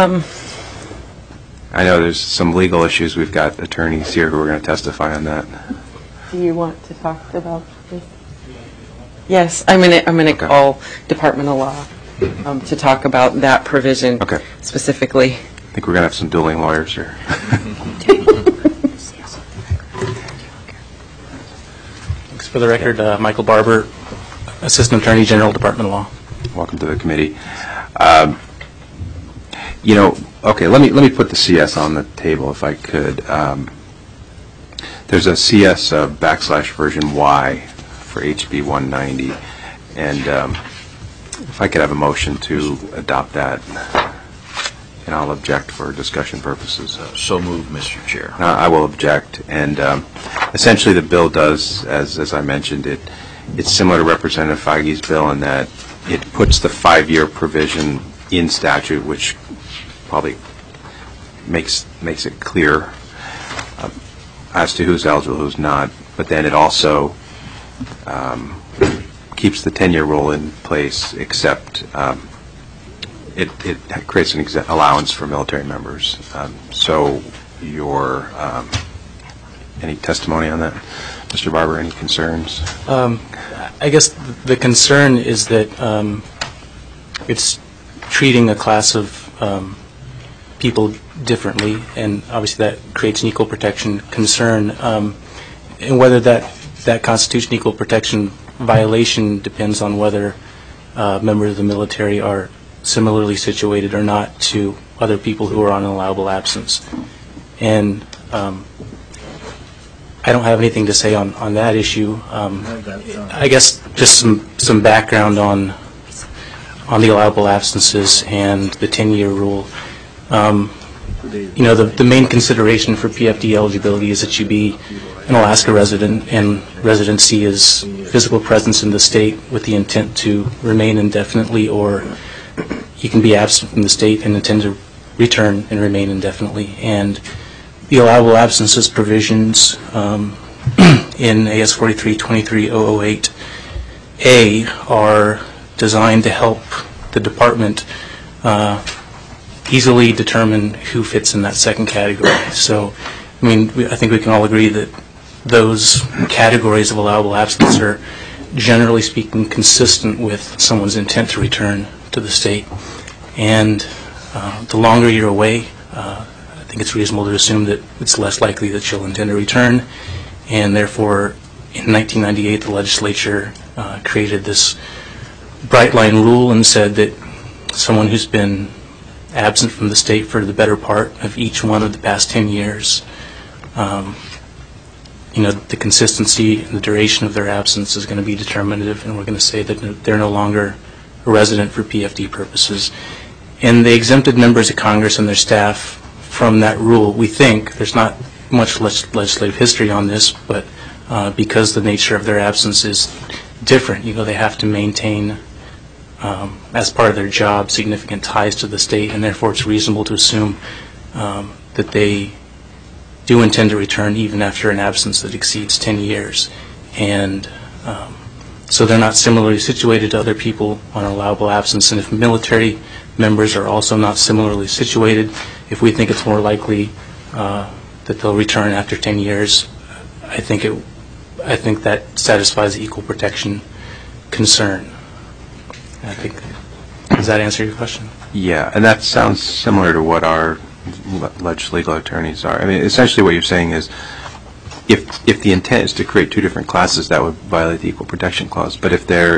I know there's some legal issues. We've got attorneys here who are going to testify on that. Do you want to talk about this? Yes, I'm going to call Department of Law to talk about that provision specifically. I think we're going to have some dueling lawyers here. Thanks. For the record, Michael Barber, Assistant Attorney General, Department of Law. Welcome to the committee. Let me put the CS on the table if I could. There's a CS /version Y for HB 190, and if I could have a motion to adopt that, and I'll object for discussion purposes. So moved, Mr. Chair. I will object, and essentially the bill does, as I mentioned, it's similar to Representative Feige's bill in that it puts the 5-year provision in statute, which probably makes it clear as to who's eligible, who's not. But then it also keeps the 10-year rule in place, except it creates an allowance for military members. So any testimony on that? Mr. Barber, any concerns? I guess the concern is that it's treating a class of people differently, and obviously that creates an equal protection concern. And whether that constitutes an equal protection violation depends on whether members of the military are similarly situated or not to other people who are on an allowable absence. And I don't have anything to say on that issue. I guess just some background on the allowable absences and the 10-year rule. The main consideration for PFD eligibility is that you be an Alaska resident, and residency is physical presence in the state with the intent to remain indefinitely, or you can be absent from the state and intend to return and remain indefinitely. And the allowable absences provisions in AS 43-23-008A are designed to help the department easily determine who fits in that second category. So, I think we can all agree that those categories of allowable absence are, generally speaking, consistent with someone's intent to return to the state. And the longer you're away, I think it's reasonable to assume that it's less likely that you'll intend to return. And therefore, in 1998, the legislature created this bright line rule and said that someone who's been absent from the state for the better part of each one of the past 10 years, the consistency and the duration of their absence is going to be determinative, and we're going to say that they're no longer a resident for PFD purposes. And they exempted members of Congress and their staff from that rule. We think there's not much legislative history on this, but because the nature of their absence is different, they have to maintain, as part of their job, significant ties to the state, and therefore it's reasonable to assume that they do intend to return even after an absence that exceeds 10 years. And so they're not similarly situated to other people on allowable absence. And if military members are also not similarly situated, if we think it's more likely that they'll return after 10 years, I think that satisfies the equal protection concern. Does that answer your question? Yeah, and that sounds similar to what our legal attorneys are. Essentially what you're saying is if the intent is to create two different classes, that would violate the Equal Protection Clause. But if there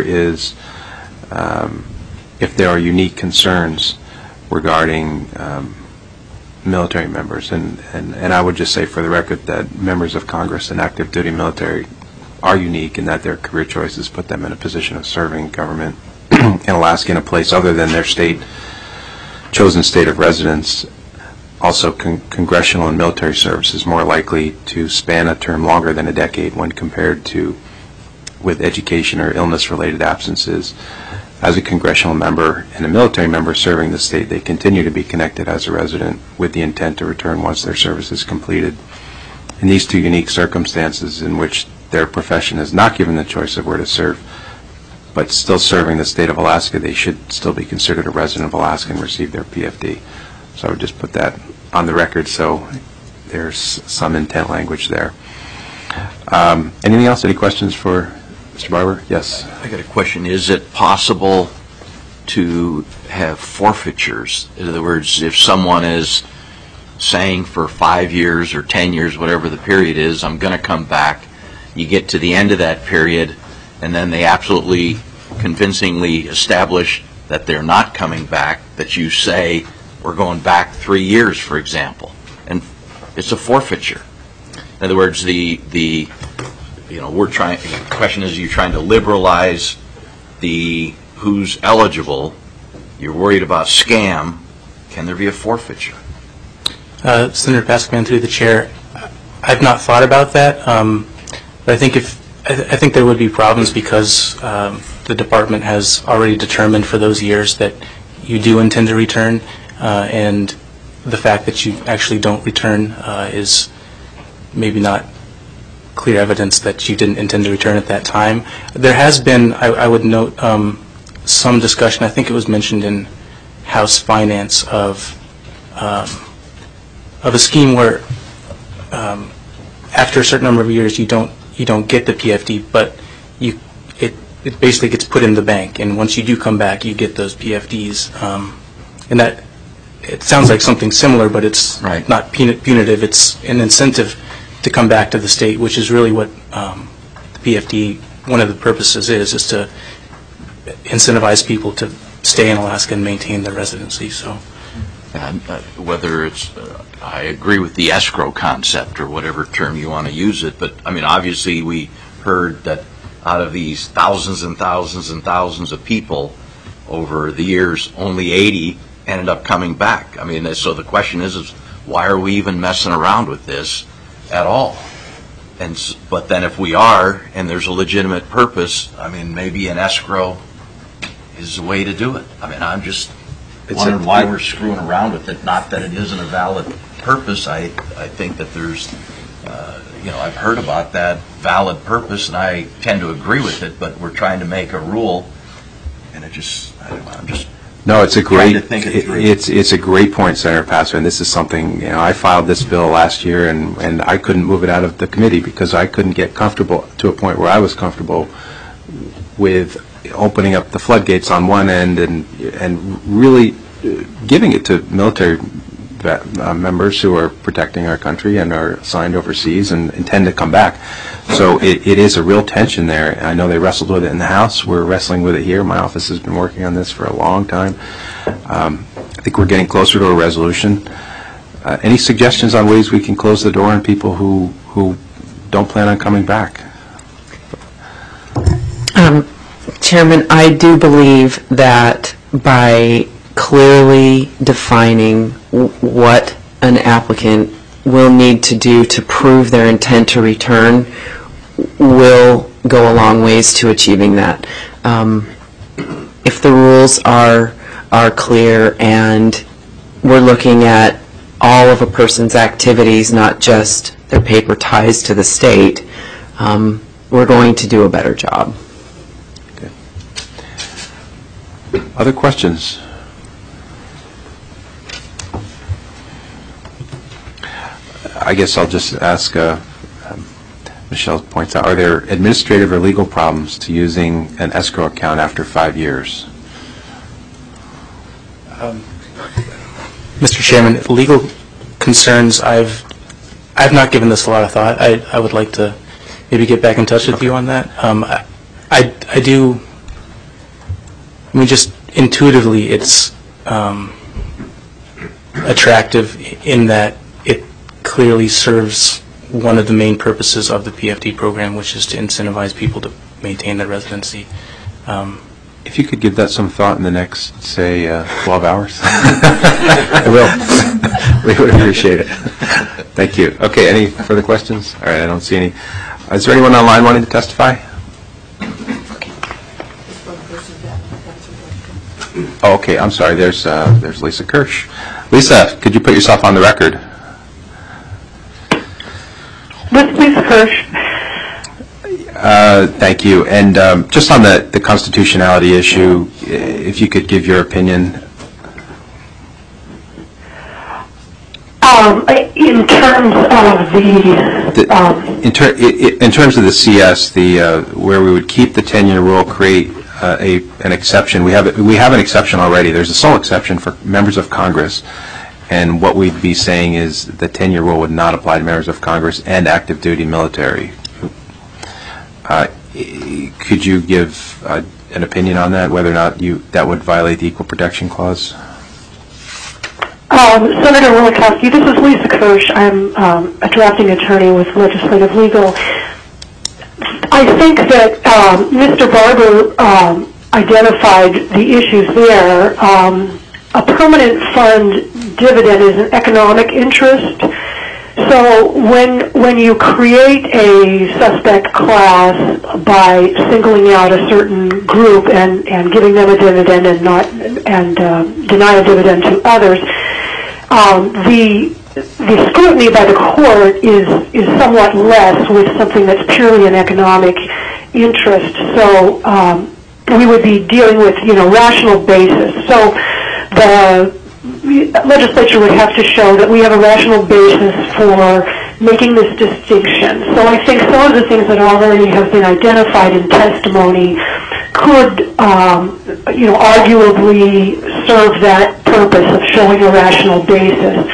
are unique concerns regarding military members, and I would just say for the record that members of Congress and active duty military are unique in that their career choices put them in a position of serving government in Alaska in a place other than their chosen state of residence. Also, congressional and military service is more likely to span a term longer than a decade when compared to with education or illness-related absences. As a congressional member and a military member serving the state, they continue to be connected as a resident with the intent to return once their service is completed. In these two unique circumstances in which their profession is not given the choice of where to serve, but still serving the state of Alaska, they should still be considered a resident of Alaska and receive their PFD. So I would just put that on the record so there's some intent language there. Anything else? Any questions for Mr. Barber? Yes. I got a question. Is it possible to have forfeitures? In other words, if someone is saying for 5 years or 10 years, whatever the period is, I'm going to come back, you get to the end of that period, and then they absolutely convincingly establish that they're not coming back, that you say, we're going back 3 years, for example, and it's a forfeiture. In other words, the question is, you're trying to liberalize the who's eligible. You're worried about scam. Can there be a forfeiture? Senator Pascaman, through the chair, I've not thought about that, but I think there would be problems because the department has already determined for those years that you do intend to return, and the fact that you actually don't return is maybe not clear evidence that you didn't intend to return at that time. There has been, I would note, some discussion, I think it was mentioned in House Finance, of a scheme where after a certain number of years you don't get the PFD, but it basically gets put in the bank, and once you do come back, you get those PFDs. And that, it sounds like something similar, but it's not punitive. It's an incentive to come back to the state, which is really what the PFD, one of the purposes is to incentivize people to stay in Alaska and maintain their residency. So, whether it's, I agree with the escrow concept or whatever term you want to use it, but I mean, obviously we heard that out of these thousands and thousands and thousands of people over the years, only 80 ended up coming back. I mean, so the question is why are we even messing around with this at all? But then if we are, and there's a legitimate purpose, I mean, maybe an escrow is the way to do it. I mean, I'm just wondering why we're screwing around with it. Not that it isn't a valid purpose. I think that there's, I've heard about that valid purpose, and I tend to agree with it, but we're trying to make a rule, and it just, I'm just No, it's a great. trying to think it through. It's a great point, Senator Passer, and this is something, I filed this bill last year, and I couldn't move it out of the committee because I couldn't get comfortable to a point where I was comfortable with opening up the floodgates on one end and really giving it to military members who are protecting our country and are assigned overseas and intend to come back. So it is a real tension there. I know they wrestled with it in the House. We're wrestling with it here. My office has been working on this for a long time. I think we're getting closer to a resolution. Any suggestions on ways we can close the door on people who don't plan on coming back? Chairman, I do believe that by clearly defining what an applicant will need to do to prove their intent to return will go a long ways to achieving that. If the rules are clear and we're looking at all of a person's activities, not just their paper ties to the state, we're going to do a better job. Okay. Other questions? I guess I'll just ask, Michelle points out, are there administrative or legal problems to using an escrow account after 5 years? Mr. Chairman, legal concerns, I've I've not given this a lot of thought. I would like to maybe get back in touch with you on that. I do, I mean, just intuitively, it's attractive in that it clearly serves one of the main purposes of the PFD program, which is to incentivize people to maintain their residency. If you could give that some thought in the next, say, 12 hours. I will. We would appreciate it. Thank you. Okay, any further questions? All right, I don't see any. Is there anyone online wanting to testify? Oh, okay, I'm sorry. There's Lisa Kirsch. Lisa, could you put yourself on the record? This is Lisa Kirsch. Thank you. And just on the constitutionality issue, if you could give your opinion. In terms of in terms of the CS, where we would keep the 10-year rule, create an exception. We have an exception already. There's a sole exception for members of Congress, and what we'd be saying is the 10-year rule would not apply to members of Congress and active duty military. Could you give an opinion on that, whether or not that would violate the Equal Protection Clause? Senator Wielechowski, this is Lisa Kirsch. I'm a drafting attorney with Legislative Legal. I think that Mr. Barber identified the issues there. A permanent fund dividend is an economic interest. So when you create a suspect class by singling out a certain group and giving them a dividend and deny a dividend to others, the scrutiny by the court is somewhat less with something that's purely an economic interest. So we would be dealing with rational basis. So the legislature would have to show that we have a rational basis for making this distinction. So I think some of the things that already have been identified in testimony could, arguably serve that purpose of showing a rational basis.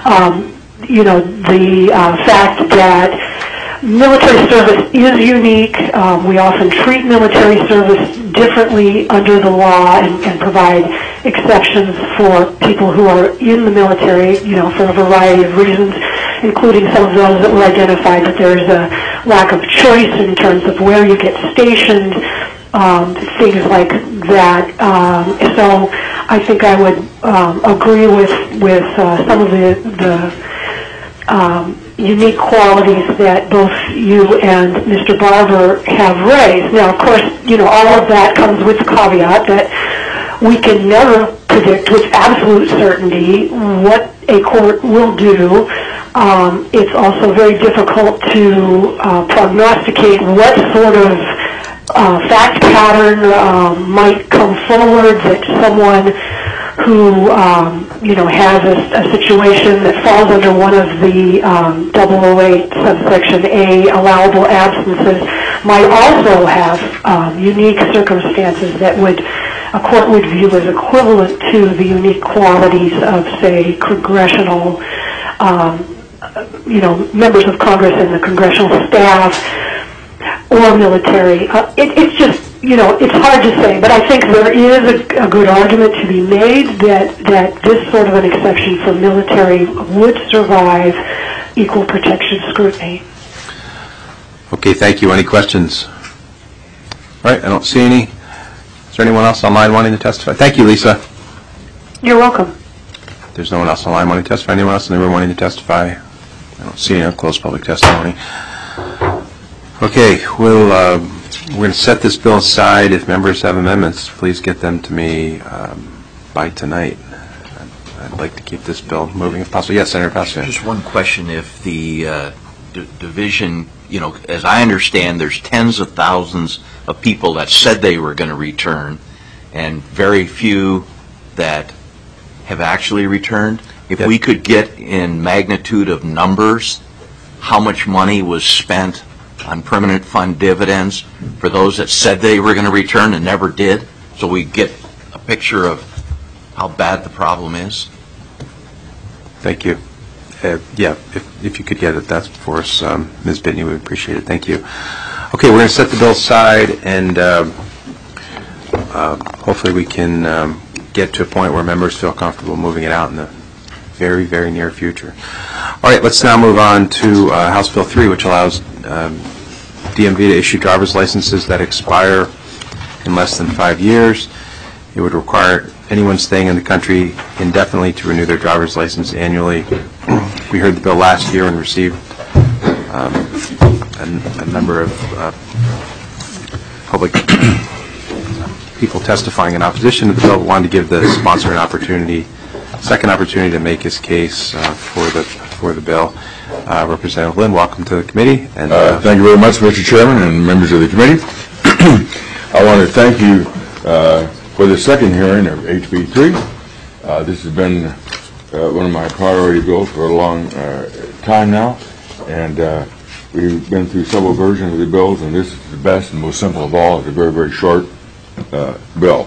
The fact that military service is unique. We often treat military service differently under the law and provide exceptions for people who are in the military, for a variety of reasons, including some of those that were identified, that there's a lack of choice in terms of where you get stationed, things like that. So I think I would agree with some of the unique qualities that both you and Mr. Barber have raised. Now, of course, all of that comes with the caveat that we can never predict with absolute certainty what a court will do. It's also very difficult to prognosticate what sort of fact pattern might come forward that someone who has a situation that falls under one of the 008 subsection A allowable absences might also have unique circumstances that a court would view as equivalent to the unique qualities of, say, congressional, members of Congress and the congressional staff or military. It's just, it's hard to say, but I think there is a good argument to be made that this sort of an exception for military would survive equal protection scrutiny. Okay, thank you. Any questions? All right, I don't see any. Is there anyone else online wanting to testify? Thank you, Lisa. You're welcome. There's no one else online wanting to testify. Anyone else in the room wanting to testify? I don't see any closed public testimony. Okay, we're going to set this bill aside. If members have amendments, please get them to me by tonight. I'd like to keep this bill moving if possible. Yes, Senator Pascal. Just one question. If the division, as I understand, there's tens of thousands of people that said they were going to return and very few that have actually returned. If we could get in magnitude of numbers how much money was spent on permanent fund dividends for those that said they were going to return and never did, so we get a picture of how bad the problem is. Thank you. Yeah, if you could get it, that's for us, Ms. Bitney, we would appreciate it. Thank you. Okay, we're going to set the bill aside, and hopefully we can get to a point where members feel comfortable moving it out in the very, very near future. All right, let's now move on to House Bill 3, which allows DMV to issue driver's licenses that expire in less than 5 years. It would require anyone staying in the country indefinitely to renew their driver's license annually. We heard the bill last year and received a number of public people testifying in opposition to the bill. Wanted to give the sponsor an second opportunity to make his case for the bill. Representative Lynn, welcome to the committee. And thank you very much, Mr. Chairman and members of the committee. I want to thank you for the second hearing of HB 3. This has been one of my priority bills for a long time now, and we've been through several versions of the bills, and this is the best and most simple of all. It's a very, very short bill.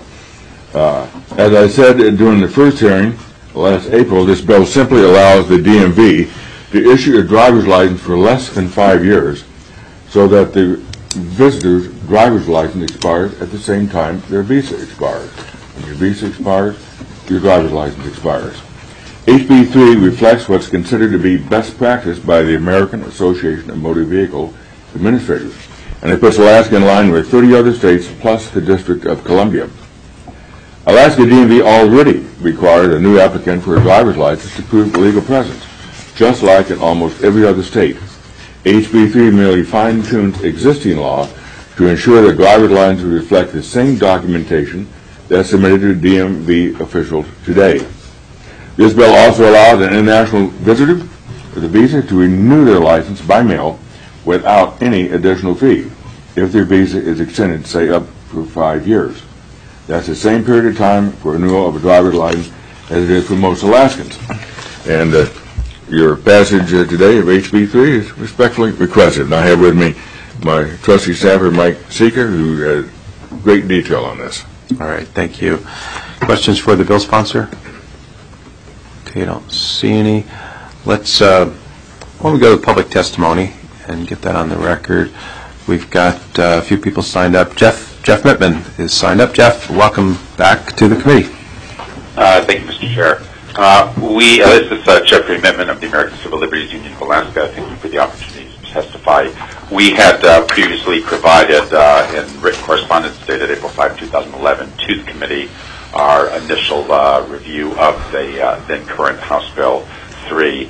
As I said during the first hearing last April, this bill simply allows the DMV to issue a driver's license for less than 5 years so that the visitor's driver's license expires at the same time their visa expires. When your visa expires, your driver's license expires. HB 3 reflects what's considered to be best practice by the American Association of Motor Vehicle Administrators, and it puts Alaska in line with 30 other states plus the District of Columbia. Alaska DMV already required a new applicant for a driver's license to prove legal presence, just like in almost every other state. HB 3 merely fine-tunes existing law to ensure that driver's licenses reflect the same documentation that's submitted to DMV officials today. This bill also allows an international visitor with a visa to renew their license by mail without any additional fee if their visa is extended, say, up for 5 years. That's the same period of time for renewal of a driver's license as it is for most Alaskans. And your passage today of HB 3 is respectfully requested. And I have with me my trustee staffer, Mike Seeker, who has great detail on this. All right, thank you. Questions for the bill sponsor? Okay, I don't see any. Let's, why don't we go to public testimony and get that on the record. We've got a few people signed up. Jeff Mittman is signed up. Jeff, welcome back to the committee. Thank you, Mr. Chair. This is Jeffrey Mittman of the American Civil Liberties Union of Alaska. Thank you for the opportunity to testify. We had previously provided in written correspondence dated April 5, 2011 to the committee our initial review of the then current House Bill 3.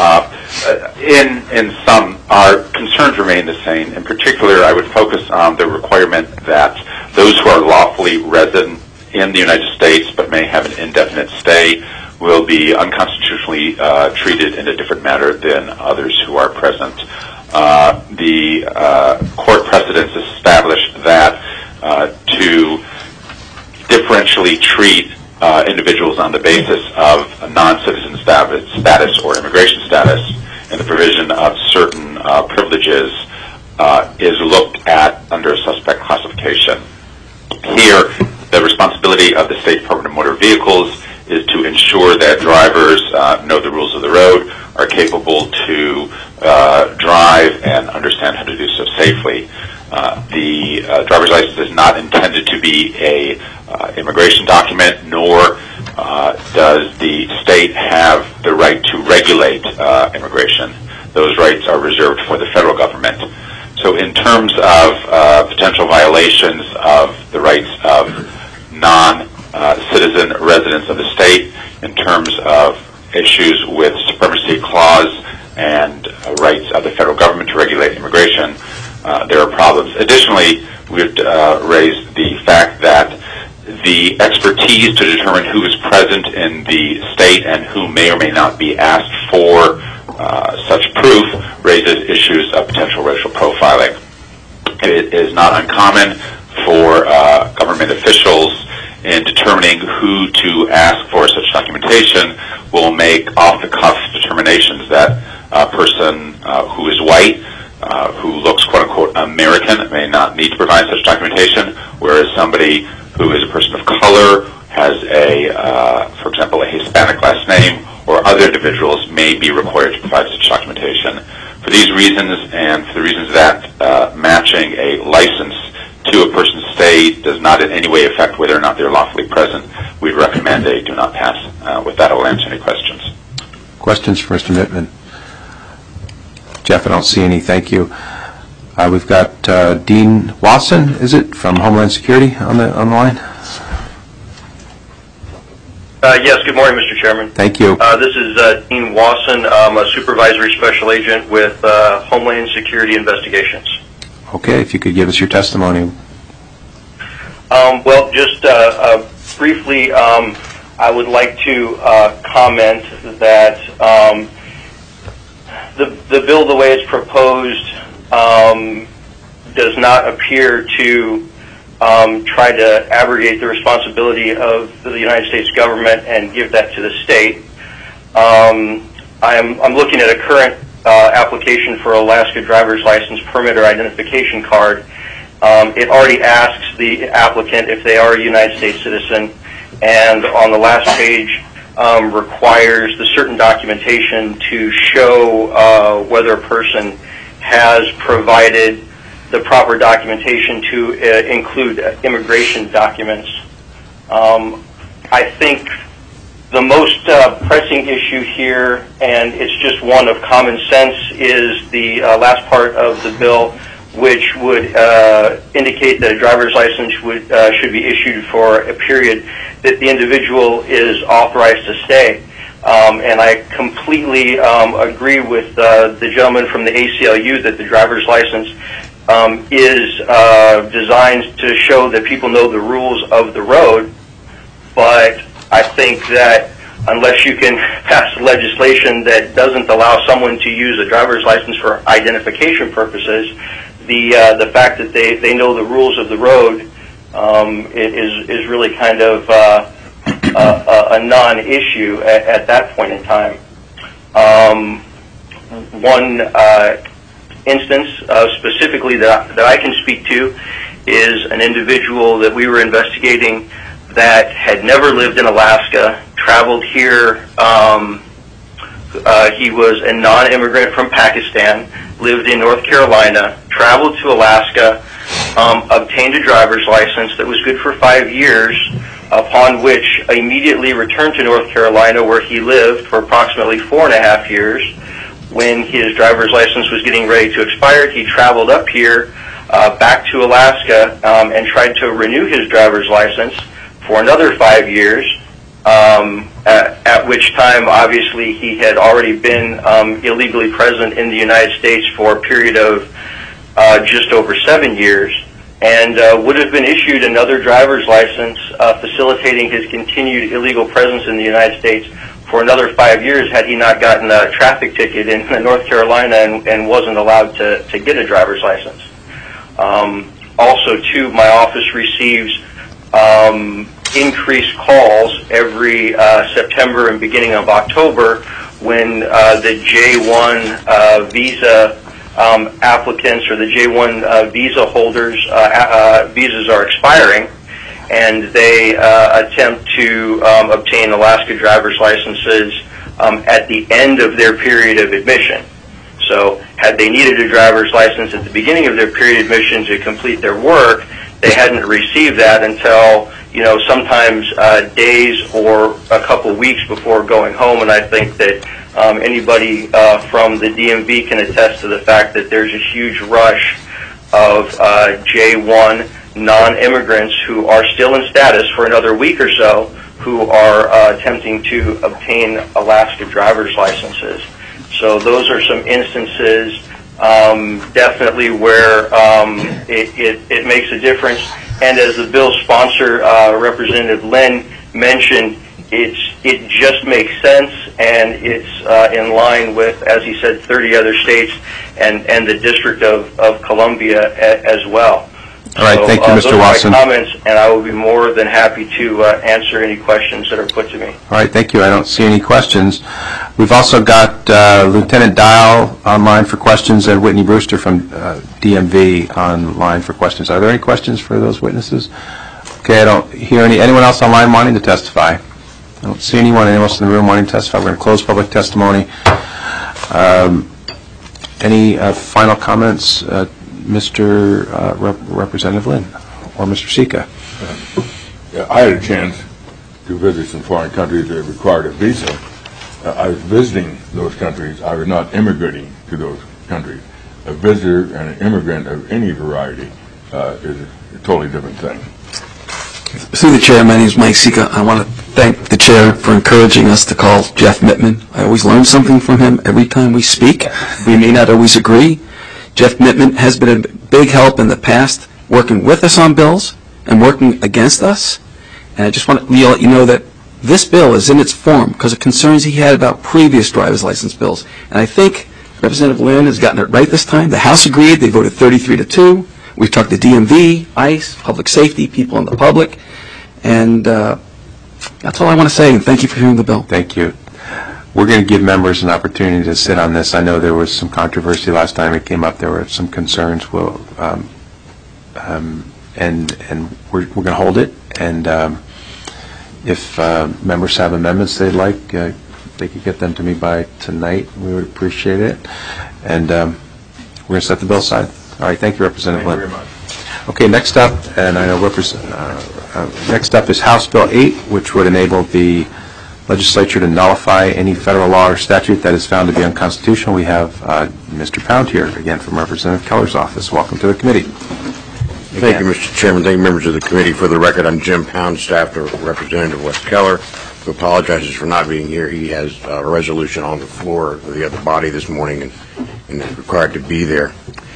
In sum, our concerns remain the same. In particular, I would focus on the requirement that those who are lawfully resident in the United States but may have an indefinite stay will be unconstitutionally treated in a different manner than others who are present. The court precedents establish that to differentially treat individuals on the basis of non-citizen status or immigration status and the provision of certain privileges is looked at under a suspect classification. Here, the responsibility of the State Department of Motor Vehicles is to ensure that drivers know the rules of the road, are capable to drive, and understand how to do so safely. The driver's license is not intended to be a immigration document, nor does the state have the right to regulate immigration. Those rights are reserved for the federal government. So in terms of potential violations of the rights of non-citizen residents of the state, in terms of issues with supremacy clause and rights of the federal government to regulate immigration, there are problems. Additionally, we would raise the fact that the expertise to determine who is present in the state and who may or may not be asked for such proof raises issues of potential racial profiling. It is not uncommon for government officials in determining who to ask for such documentation will make off-the-cuff determinations that a person who is white, who looks quote-unquote American, may not need to provide such documentation, whereas somebody who is a person of color, has a, for example, a Hispanic last name, or other individuals may be required to provide such documentation. For these reasons, and for the reasons that matching a license to a person's stay does not in any way affect whether or not they're lawfully present, we'd recommend a do not pass. With that, I will answer any questions. Questions for Mr. Mittman? Jeff, I don't see any. Thank you. We've got Dean Wasson, is it, from Homeland Security on the line? Yes, good morning, Mr. Chairman. Thank you. This is Dean Wasson. I'm a supervisory special agent with Homeland Security Investigations. Okay, if you could give us your testimony. Well, just briefly, I would like to comment that the bill, the way it's proposed, does not appear to try to abrogate the responsibility of the United States government and give that to the state. I'm looking at a current application for Alaska driver's license permit or identification card. It already asks the applicant if they are a United States citizen, and on the last page requires the certain documentation to show whether a person has provided the proper documentation to include immigration documents. I think the most pressing issue here, and it's just one of common sense, is the last part of the bill, which would indicate that a driver's license should be issued for a period that the individual is authorized to stay. And I completely agree with the gentleman from the ACLU that the driver's license is designed to show that people know the rules of the road, but I think that unless you can pass legislation that doesn't allow someone to use a driver's license for identification purposes, the fact that they know the rules of the road is really kind of a non-issue at that point in time. One instance specifically that I can speak to is an individual that we were investigating that had never lived in Alaska, traveled here. He was a non-immigrant from Pakistan, lived in North Carolina, traveled to Alaska, obtained a driver's license that was good for 5 years, upon which immediately returned to North Carolina, where he lived for approximately 4.5 years. When his driver's license was getting ready to expire, he traveled up here back to Alaska and tried to renew his driver's license for another 5 years, at which time, obviously, he had already been illegally present in the United States for a period of just over 7 years, and would have been issued another driver's license facilitating his continued illegal presence in the United States for another 5 years had he not gotten a traffic ticket in North Carolina and wasn't allowed to get a driver's license. Also, too, my office receives increased calls every September and beginning of October when the J-1 visa applicants or the J-1 visa holders' visas are expiring, and they attempt to obtain Alaska driver's licenses at the end of their period of admission. So had they needed a driver's license at the beginning of their period of admission to complete their work, they hadn't received that until, sometimes days or a couple weeks before going home. And I think that anybody from the DMV can attest to the fact that there's a huge rush of J-1 non-immigrants who are still in status for another week or so who are attempting to obtain Alaska driver's licenses. So those are some instances definitely where it makes a difference. And as the bill's sponsor, Representative Lynn, mentioned, it just makes sense, and it's in line with, as he said, 30 other states and the District of Columbia as well. All right, thank you, Mr. Watson. Those are my comments, and I will be more than happy to answer any questions that are put to me. All right, thank you. I don't see any questions. We've also got Lieutenant Dial online for questions and Whitney Brewster from DMV online for questions. Are there any questions for those witnesses? Okay, I don't hear anyone else online wanting to testify. I don't see anyone else in the room wanting to testify. We're going to close public testimony. Any final comments, Mr. Representative Lynn or Mr. Sika? I had a chance to visit some foreign countries that required a visa. I was visiting those countries. I was not immigrating to those countries. A visitor and an immigrant of any variety is a totally different thing. Through the chair, my name is Mike Sika. I want to thank the chair for encouraging us to call Jeff Mittman. I always learn something from him every time we speak. We may not always agree. Jeff Mittman has been a big help in the past working with us on bills and working against us. And I just want to let you know that this bill is in its form because of concerns he had about previous driver's license bills. And I think Representative Lynn has gotten it right this time. The House agreed. They voted 33-2. We've talked to DMV, ICE, public safety, people in the public. And that's all I want to say, and thank you for hearing the bill. Thank you. We're going to give members an opportunity to sit on this. I know there was some controversy last time it came up. There were some concerns. And we're going to hold it. And if members have amendments they'd like, they could get them to me by tonight. We would appreciate it. And we're going to set the bill aside. All right. Thank you, Representative Lynn. Thank you very much. Okay. Next up, and I know next up is House Bill 8, which would enable the legislature to nullify any federal law or statute that is found to be unconstitutional. We have Mr. Pound here again from Representative Keller's office. Welcome to the committee. Thank you, Mr. Chairman. Thank you, members of the committee. For the record, I'm Jim Pound, staff to Representative Wes Keller, who apologizes for not being here. He has a resolution on the floor of the other body this morning and is required to be there.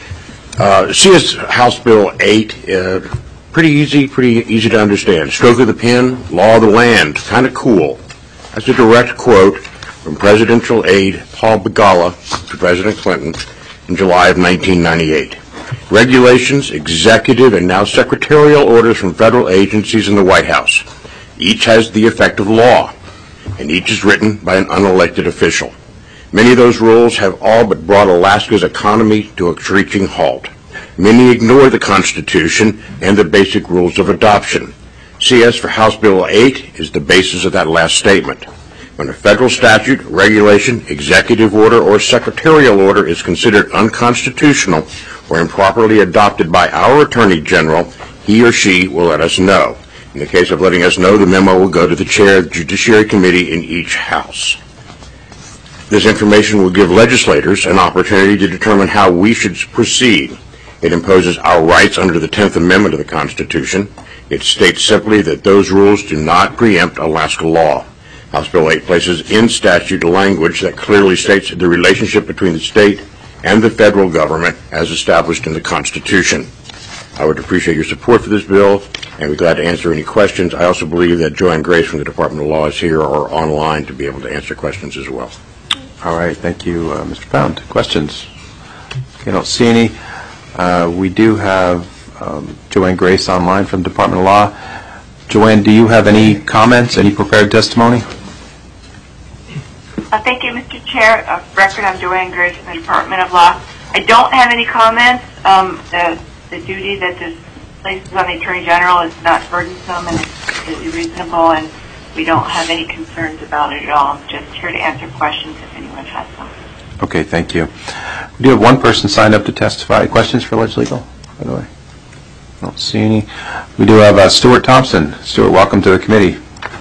CS House Bill 8, pretty easy to understand. Stroke of the pen, law of the land, kind of cool. That's a direct quote from presidential aide Paul Begala to President Clinton in July of 1998. Regulations, executive, and now secretarial orders from federal agencies in the White House. Each has the effect of law, and each is written by an unelected official. Many of those rules have all but brought Alaska's economy to a screeching halt. Many ignore the Constitution and the basic rules of adoption. CS for House Bill 8 is the basis of that last statement. When a federal statute, regulation, executive order, or secretarial order is considered unconstitutional or improperly adopted by our Attorney General, he or she will let us know. In the case of letting us know, the memo will go to the chair of the Judiciary Committee in each House. This information will give legislators an opportunity to determine how we should proceed. It imposes our rights under the 10th Amendment of the Constitution. It states simply that those rules do not preempt Alaska law. House Bill 8 places in statute language that clearly states the relationship between the state and the federal government as established in the Constitution. I would appreciate your support for this bill and be glad to answer any questions. I also believe that Joanne Grace from the Department of Law is here or online to be able to answer questions as well. All right. Thank you, Mr. Pound. Questions? I don't see any. We do have Joanne Grace online from Department of Law. Joanne, do you have any comments, any prepared testimony? Thank you, Mr. Chair. Record, I'm Joanne Grace from the Department of Law. I don't have any comments. The duty that this places on the Attorney General is not burdensome and it's completely reasonable, and we don't have any concerns about it at all. I'm just here to answer questions if anyone has some. Okay, thank you. We do have one person signed up to testify. Questions for Ledge Legal, by the way? I don't see any. We do have Stuart Thompson. Stuart, welcome to the committee.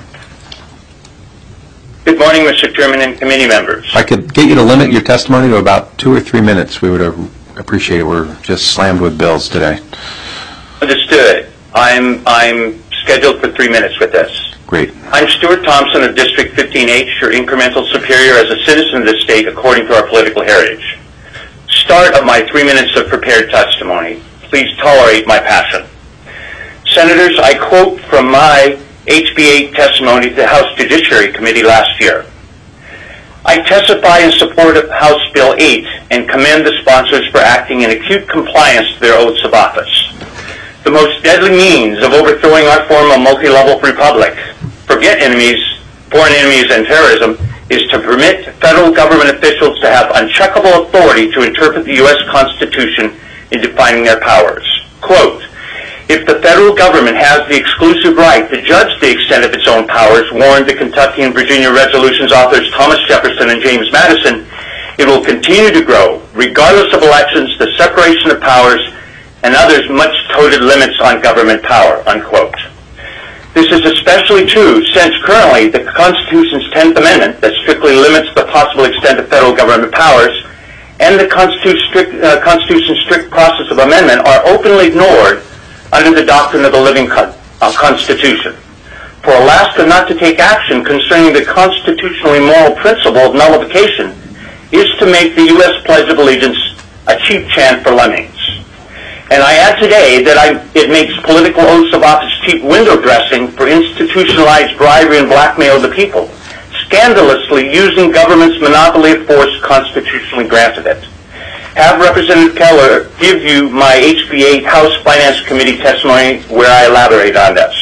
Good morning, Mr. Chairman and committee members. If I could get you to limit your testimony to about 2 or 3 minutes, we would appreciate it. We're just slammed with bills today. Understood. I'm scheduled for 3 minutes with this. Great. I'm Stuart Thompson of District 15H, your incremental superior as a citizen of the state according to our political heritage. Start of my 3 minutes of prepared testimony. Please tolerate my passion. Senators, I quote from my HB 8 testimony to the House Judiciary Committee last year. I testify in support of House Bill 8 and commend the sponsors for acting in acute compliance to their oaths of office. The most deadly means of overthrowing our form of multi-level republic, forget enemies, foreign enemies, and terrorism, is to permit federal government officials to have uncheckable authority to interpret the U.S. Constitution in defining their powers. Quote, If the federal government has the exclusive right to judge the extent of its own powers, warned the Kentucky and Virginia resolutions authors Thomas Jefferson and James Madison, it will continue to grow, regardless of elections, the separation of powers, and others much-touted limits on government power, unquote. This is especially true since currently the Constitution's 10th Amendment that strictly limits the possible extent of federal government powers and the Constitution's strict process of amendment are openly ignored under the doctrine of the living Constitution. For Alaska not to take action concerning the constitutionally moral principle of nullification is to make the U.S. Pledge of Allegiance a cheap chant for lemmings. And I add today that it makes political oaths of office cheap window dressing for institutionalized bribery and blackmail of the people, scandalously using government's monopoly of force constitutionally granted it. Have Representative Keller give you my HB 8 House Finance Committee testimony where I elaborate on this.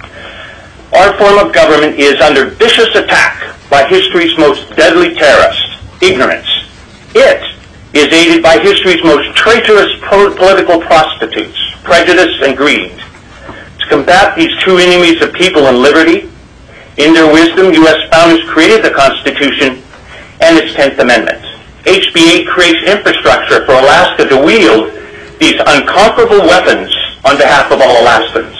Our form of government is under vicious attack by history's most deadly terrorist, ignorance. It is aided by history's most traitorous political prostitutes, prejudice and greed. To combat these two enemies of people and liberty, in their wisdom, U.S. founders created the Constitution and its 10th Amendment. HB 8 creates infrastructure for Alaska to wield these unconquerable weapons on behalf of all Alaskans.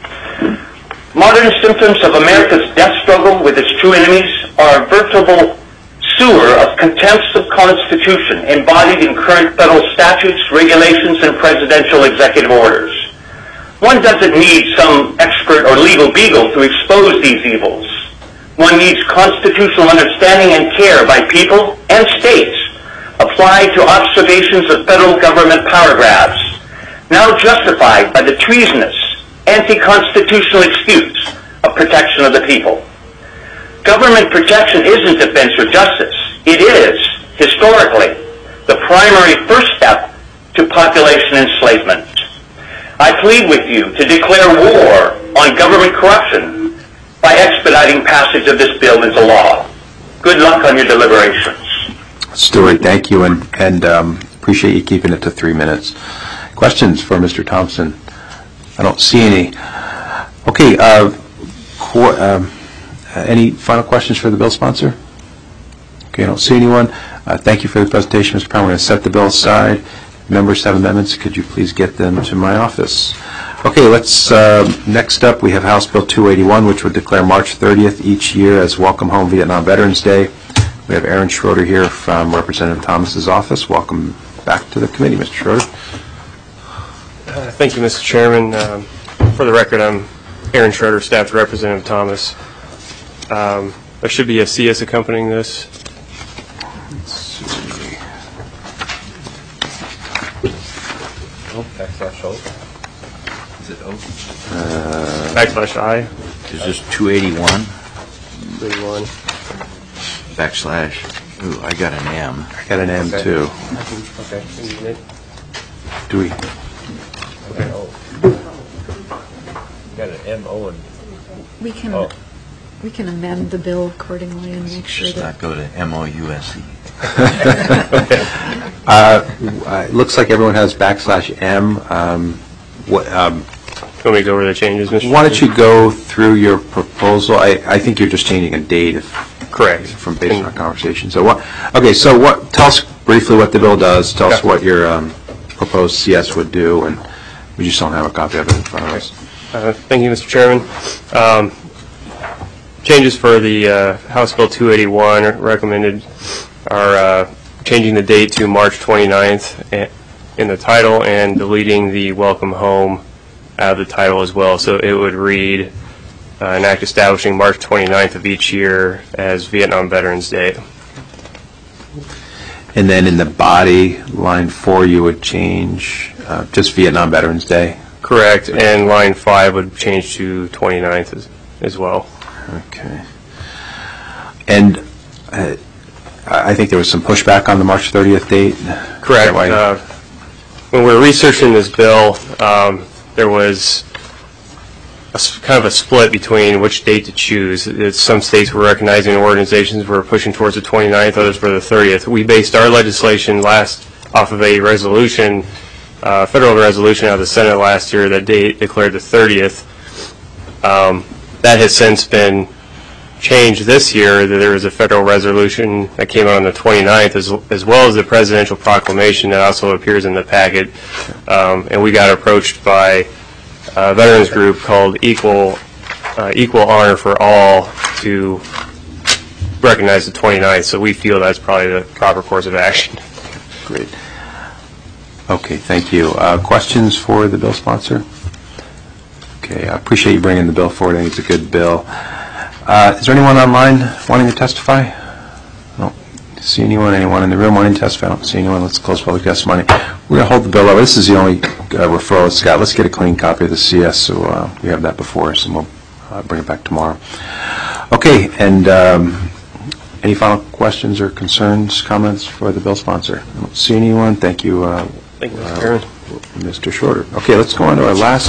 Modern symptoms of America's death struggle with its two enemies are a veritable sewer of contempt of Constitution embodied in current federal statutes, regulations, and presidential executive orders. One doesn't need some expert or legal beagle to expose these evils. One needs constitutional understanding and care by people and states applied to observations of federal government power grabs, now justified by the treasonous, anti-constitutional excuse of protection of the people. Government protection isn't defense or justice. It is, historically, the primary first step to population enslavement. I plead with you to declare war on government corruption by expediting passage of this bill into law. Good luck on your deliberations. Stuart, thank you, and appreciate you keeping it to 3 minutes. Questions for Mr. Thompson? I don't see any. Okay, any final questions for the bill sponsor? Okay, I don't see anyone. Thank you for the presentation, Mr. Brown. We're going to set the bill aside. Members have amendments. Could you please get them to my office? Okay, let's, next up we have House Bill 281, which would declare March 30th each year as Welcome Home Vietnam Veterans Day. We have Aaron Schroeder here from Representative Thomas's office. Welcome back to the committee, Mr. Schroeder. Thank you, Mr. Chairman. For the record, I'm Aaron Schroeder, staff to Representative Thomas. There should be a CS accompanying this. Let's see. Oh, backslash O. Is it O? Backslash I. Is this 281? 281. Backslash. Ooh, I got an M. I got an M too. Okay. Do we? Okay. Got an M-O and... We can amend the bill accordingly and make sure Does that... not go to M-O-U-S-E. It looks like everyone has backslash M. Can we go over the changes, Mr. Why don't you go through your proposal? I think you're just changing a date. Correct. From based on our conversation. So tell us briefly what the bill does. Tell us what your proposed CS would do, and we just don't have a copy of it in front of us. Thank you, Mr. Chairman. Changes for the House Bill 281 recommended are changing the date to March 29th in the title and deleting the Welcome Home out of the title as well. So it would read an act establishing March 29th of each year as Vietnam Veterans Day. And then in the body, line 4, you would change just Vietnam Veterans Day? Correct, and line 5 would change to 29th as well. Okay. And I think there was some pushback on the March 30th date? Correct. When we were researching this bill, there was kind of a split between which date to choose. Some states were recognizing organizations were pushing towards the 29th, others for the 30th. We based our legislation off of a resolution federal resolution out of the Senate last year that declared the 30th. That has since been changed this year. That there is a federal resolution that came out on the 29th, as well as the presidential proclamation that also appears in the packet. And we got approached by a veterans group called Equal Honor for All to recognize the 29th. So we feel that's probably the proper course of action. Great. Okay, thank you. Questions for the bill sponsor? Okay, I appreciate you bringing the bill forward. I think it's a good bill. Is there anyone online wanting to testify? I don't see anyone. Anyone in the room wanting to testify? I don't see anyone. Let's close public testimony. We're going to hold the bill over. This is the only referral it's got. Let's get a clean copy of the CS so we have that before us, and we'll bring it back tomorrow. Okay, and any final questions or concerns, comments for the bill sponsor? I don't see anyone. Thank you, Thank you, Mr. Chairman. Mr. Shorter. Okay, let's go on to our last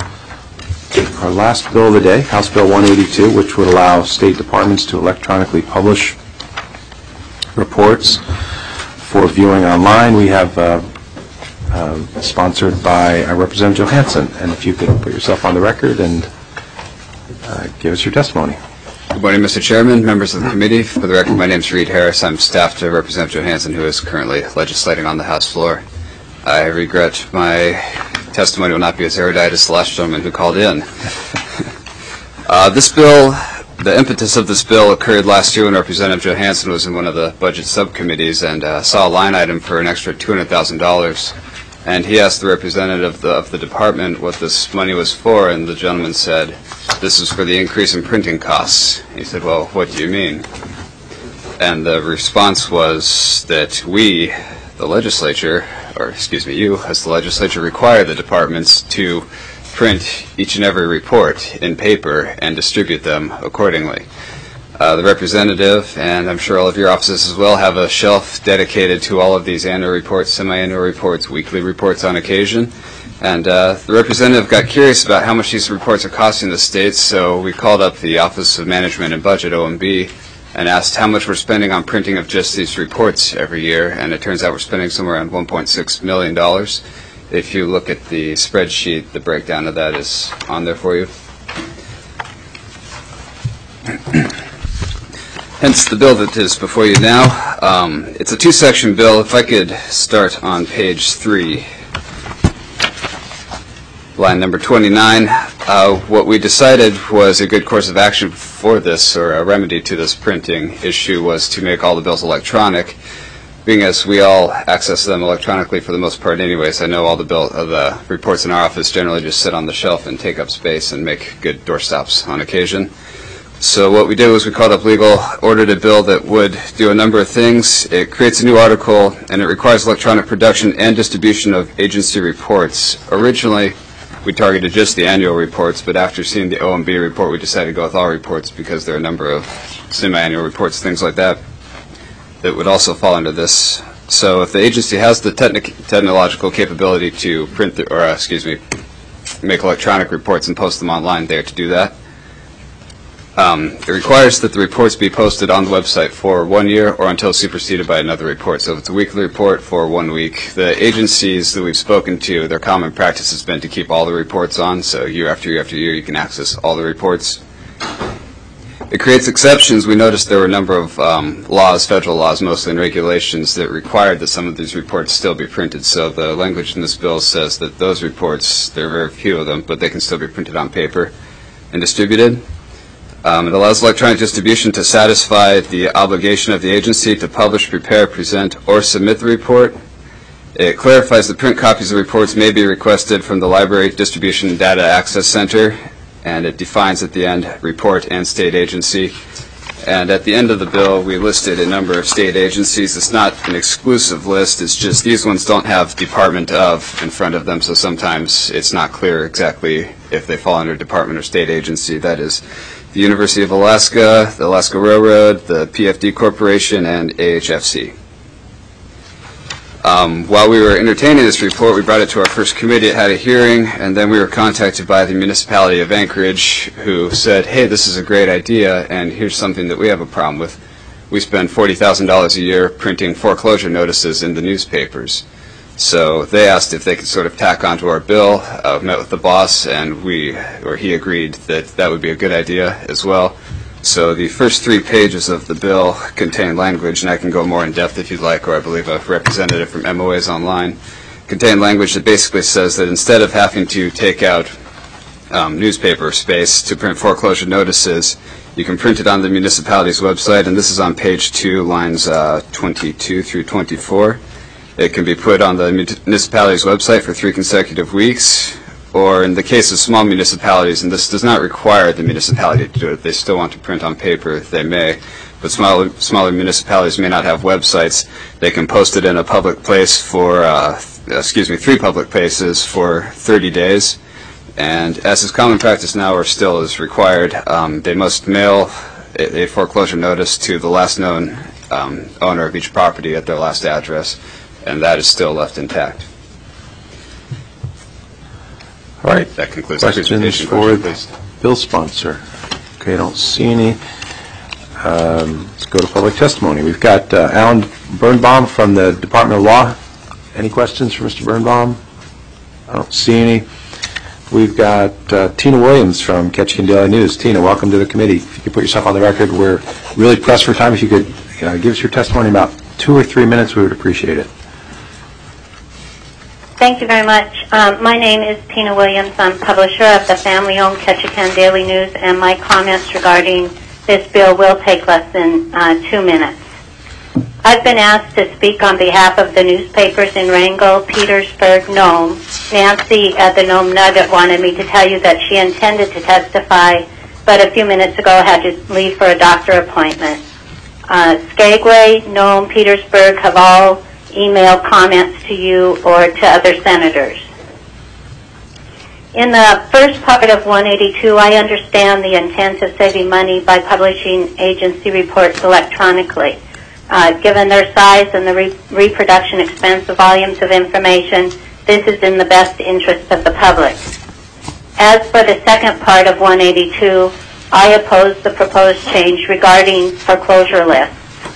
bill of the day, House Bill 182, which would allow state departments to electronically publish reports for viewing online. We have sponsored by Representative Johansson, and if you could put yourself on the record and give us your testimony. Good morning, Mr. Chairman, members of the committee. For the record, my name is Reed Harris. I'm staff to Representative Johansson, who is currently legislating on the House floor. I regret my testimony will not be as erudite as the last gentleman who called in. This bill, the impetus of this bill occurred last year when Representative Johansson was in one of the budget subcommittees and saw a line item for an extra $200,000. And he asked the representative of the department what this money was for, and the gentleman said, "This is for the increase in printing costs." He said, "Well, what do you mean?" And the response was that we, the legislature, or excuse me, you as the legislature, require the departments to print each and every report in paper and distribute them accordingly. The representative, and I'm sure all of your offices as well, have a shelf dedicated to all of these annual reports, semi-annual reports, weekly reports on occasion. And the representative got curious about how much these reports are costing the states, so we called up the Office of Management and Budget, OMB, and asked how much we're spending on printing of just these reports every year, and it turns out we're spending somewhere around $1.6 million. If you look at the spreadsheet, the breakdown of that is on there for you. Hence the bill that is before you now. It's a two-section bill. If I could start on page 3, line number 29. What we decided was a good course of action for this, or a remedy to this printing issue, was to make all the bills electronic, being as we all access them electronically for the most part anyways. I know all the reports in our office generally just sit on the shelf and take up space and make good doorstops on occasion. So what we did was we called up legal, ordered a bill that would do a number of things. It creates a new article, and it requires electronic production and distribution of agency reports. Originally, we targeted just the annual reports, but after seeing the OMB report, we decided to go with all reports because there are a number of semi-annual reports, things like that, that would also fall under this. So if the agency has the technological capability to print, make electronic reports and post them online, they are to do that. It requires that the reports be posted on the website for 1 year or until superseded by another report. So if it's a weekly report for 1 week, the agencies that we've spoken to, their common practice has been to keep all the reports on, so year after year after year you can access all the reports. It creates exceptions. We noticed there were a number of laws, federal laws mostly, and regulations that required that some of these reports still be printed. So the language in this bill says that those reports, there are very few of them, but they can still be printed on paper and distributed. It allows electronic distribution to satisfy the obligation of the agency to publish, prepare, present, or submit the report. It clarifies that print copies of reports may be requested from the Library Distribution Data Access Center, and it defines at the end report and state agency. And at the end of the bill, we listed a number of state agencies. It's not an exclusive list. It's just these ones don't have Department of in front of them, so sometimes it's not clear exactly if they fall under department or state agency. That is the University of Alaska, the Alaska Railroad, the PFD Corporation, and AHFC. While we were entertaining this report, we brought it to our first committee. It had a hearing, and then we were contacted by the municipality of Anchorage, who said, hey, this is a great idea, and here's something that we have a problem with. We spend $40,000 a year printing foreclosure notices in the newspapers. So they asked if they could sort of tack onto our bill, met with the boss, and he agreed that that would be a good idea as well. So the first 3 pages of the bill contain language, and I can go more in depth if you'd like, or I believe a representative from MOA is online, contain language that basically says that instead of having to take out newspaper space to print foreclosure notices, you can print it on the municipality's website, and this is on page 2, lines 22 through 24. It can be put on the municipality's website for 3 consecutive weeks, or in the case of small municipalities, and this does not require the municipality to do it, if they still want to print on paper, they may, but smaller municipalities may not have websites. They can post it in a public place for, 3 public places for 30 days. And as is common practice now, or still is required, they must mail a foreclosure notice to the last known owner of each property at their last address, and that is still left intact. All right. That concludes the Questions presentation. for the bill sponsor? Okay, I don't see any. Let's go to public testimony. We've got Alan Birnbaum from the Department of Law. Any questions for Mr. Birnbaum? I don't see any. We've got Tina Williams from Ketchikan Daily News. Tina, welcome to the committee. If you could put yourself on the record, we're really pressed for time. If you could give us your testimony in about 2 or 3 minutes, we would appreciate it. Thank you very much. My name is Tina Williams. I'm publisher of the family-owned Ketchikan Daily News, and my comments regarding this bill will take less than 2 minutes. I've been asked to speak on behalf of the newspapers in Wrangell, Petersburg, Nome. Nancy at the Nome Nugget wanted me to tell you that she intended to testify, but a few minutes ago had to leave for a doctor appointment. Skagway, Nome, Petersburg have all emailed comments to you or to other senators. In the first part of 182, I understand the intent of saving money by publishing agency reports electronically. Given their size and the reproduction expense of volumes of information, this is in the best interest of the public. As for the second part of 182, I oppose the proposed change regarding foreclosure lists.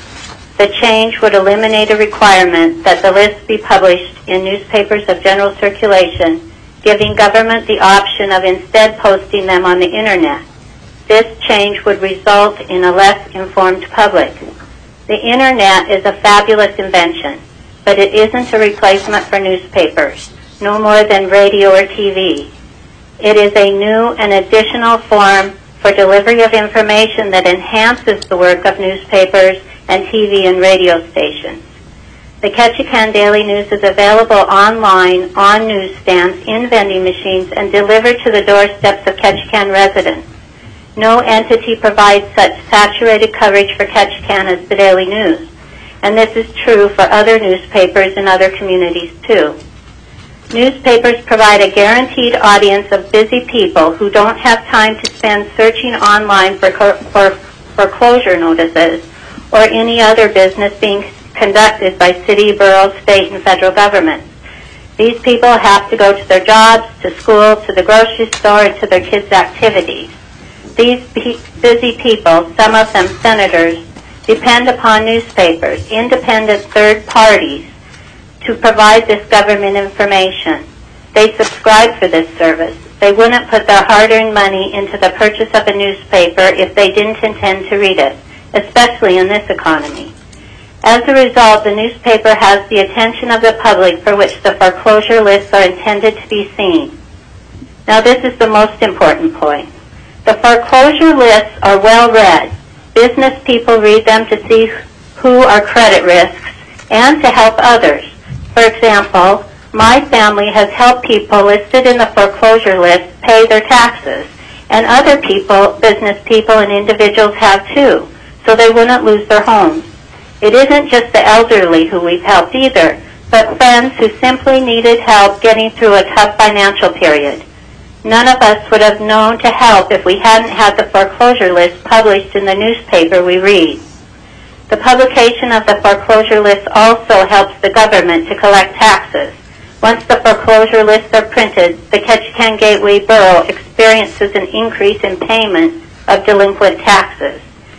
The change would eliminate a requirement that the lists be published in newspapers of general circulation, giving government the option of instead posting them on the Internet. This change would result in a less informed public. The Internet is a fabulous invention, but it isn't a replacement for newspapers, no more than radio or TV. It is a new and additional form for delivery of information that enhances the work of newspapers and TV and radio stations. The Ketchikan Daily News is available online, on newsstands, in vending machines, and delivered to the doorsteps of Ketchikan residents. No entity provides such saturated coverage for Ketchikan as the Daily News, and this is true for other newspapers in other communities too. Newspapers provide a guaranteed audience of busy people who don't have time to spend searching online for foreclosure notices or any other business being conducted by city, borough, state, and federal governments. These people have to go to their jobs, to school, to the grocery store, and to their kids' activities. These busy people, some of them senators, depend upon newspapers, independent third parties, to provide this government information. They subscribe for this service. They wouldn't put their hard-earned money into the purchase of a newspaper if they didn't intend to read it, especially in this economy. As a result, the newspaper has the attention of the public for which the foreclosure lists are intended to be seen. Now, this is the most important point. The foreclosure lists are well read. Business people read them to see who are credit risks and to help others. For example, my family has helped people listed in the foreclosure list pay their taxes, and other people, business people and individuals have too, so they wouldn't lose their homes. It isn't just the elderly who we've helped either, but friends who simply needed help getting through a tough financial period. None of us would have known to help if we hadn't had the foreclosure list published in the newspaper we read. The publication of the foreclosure list also helps the government to collect taxes. Once the foreclosure lists are printed, the Ketchikan Gateway Borough experiences an increase in payment of delinquent taxes.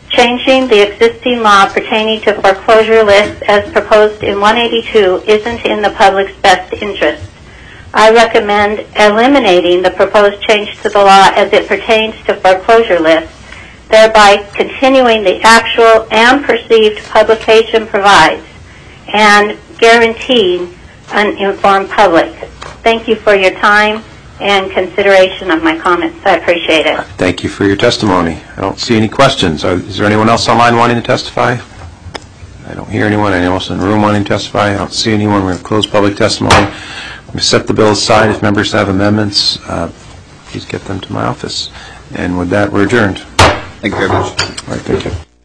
Changing the existing law pertaining to foreclosure lists as proposed in 182 isn't in the public's best interest. I recommend eliminating the proposed change to the law as it pertains to foreclosure lists, thereby continuing the actual and perceived publication provides and guaranteeing an informed public. Thank you for your time and consideration of my comments. I appreciate it. Thank you for your testimony. I don't see any questions. Is there anyone else online wanting to testify? I don't hear anyone. Anyone else in the room wanting to testify? I don't see anyone. We're going to close public testimony. We set the bill aside. If members have amendments, please get them to my office. And with that, we're adjourned. Thank you very much. All right, thank you.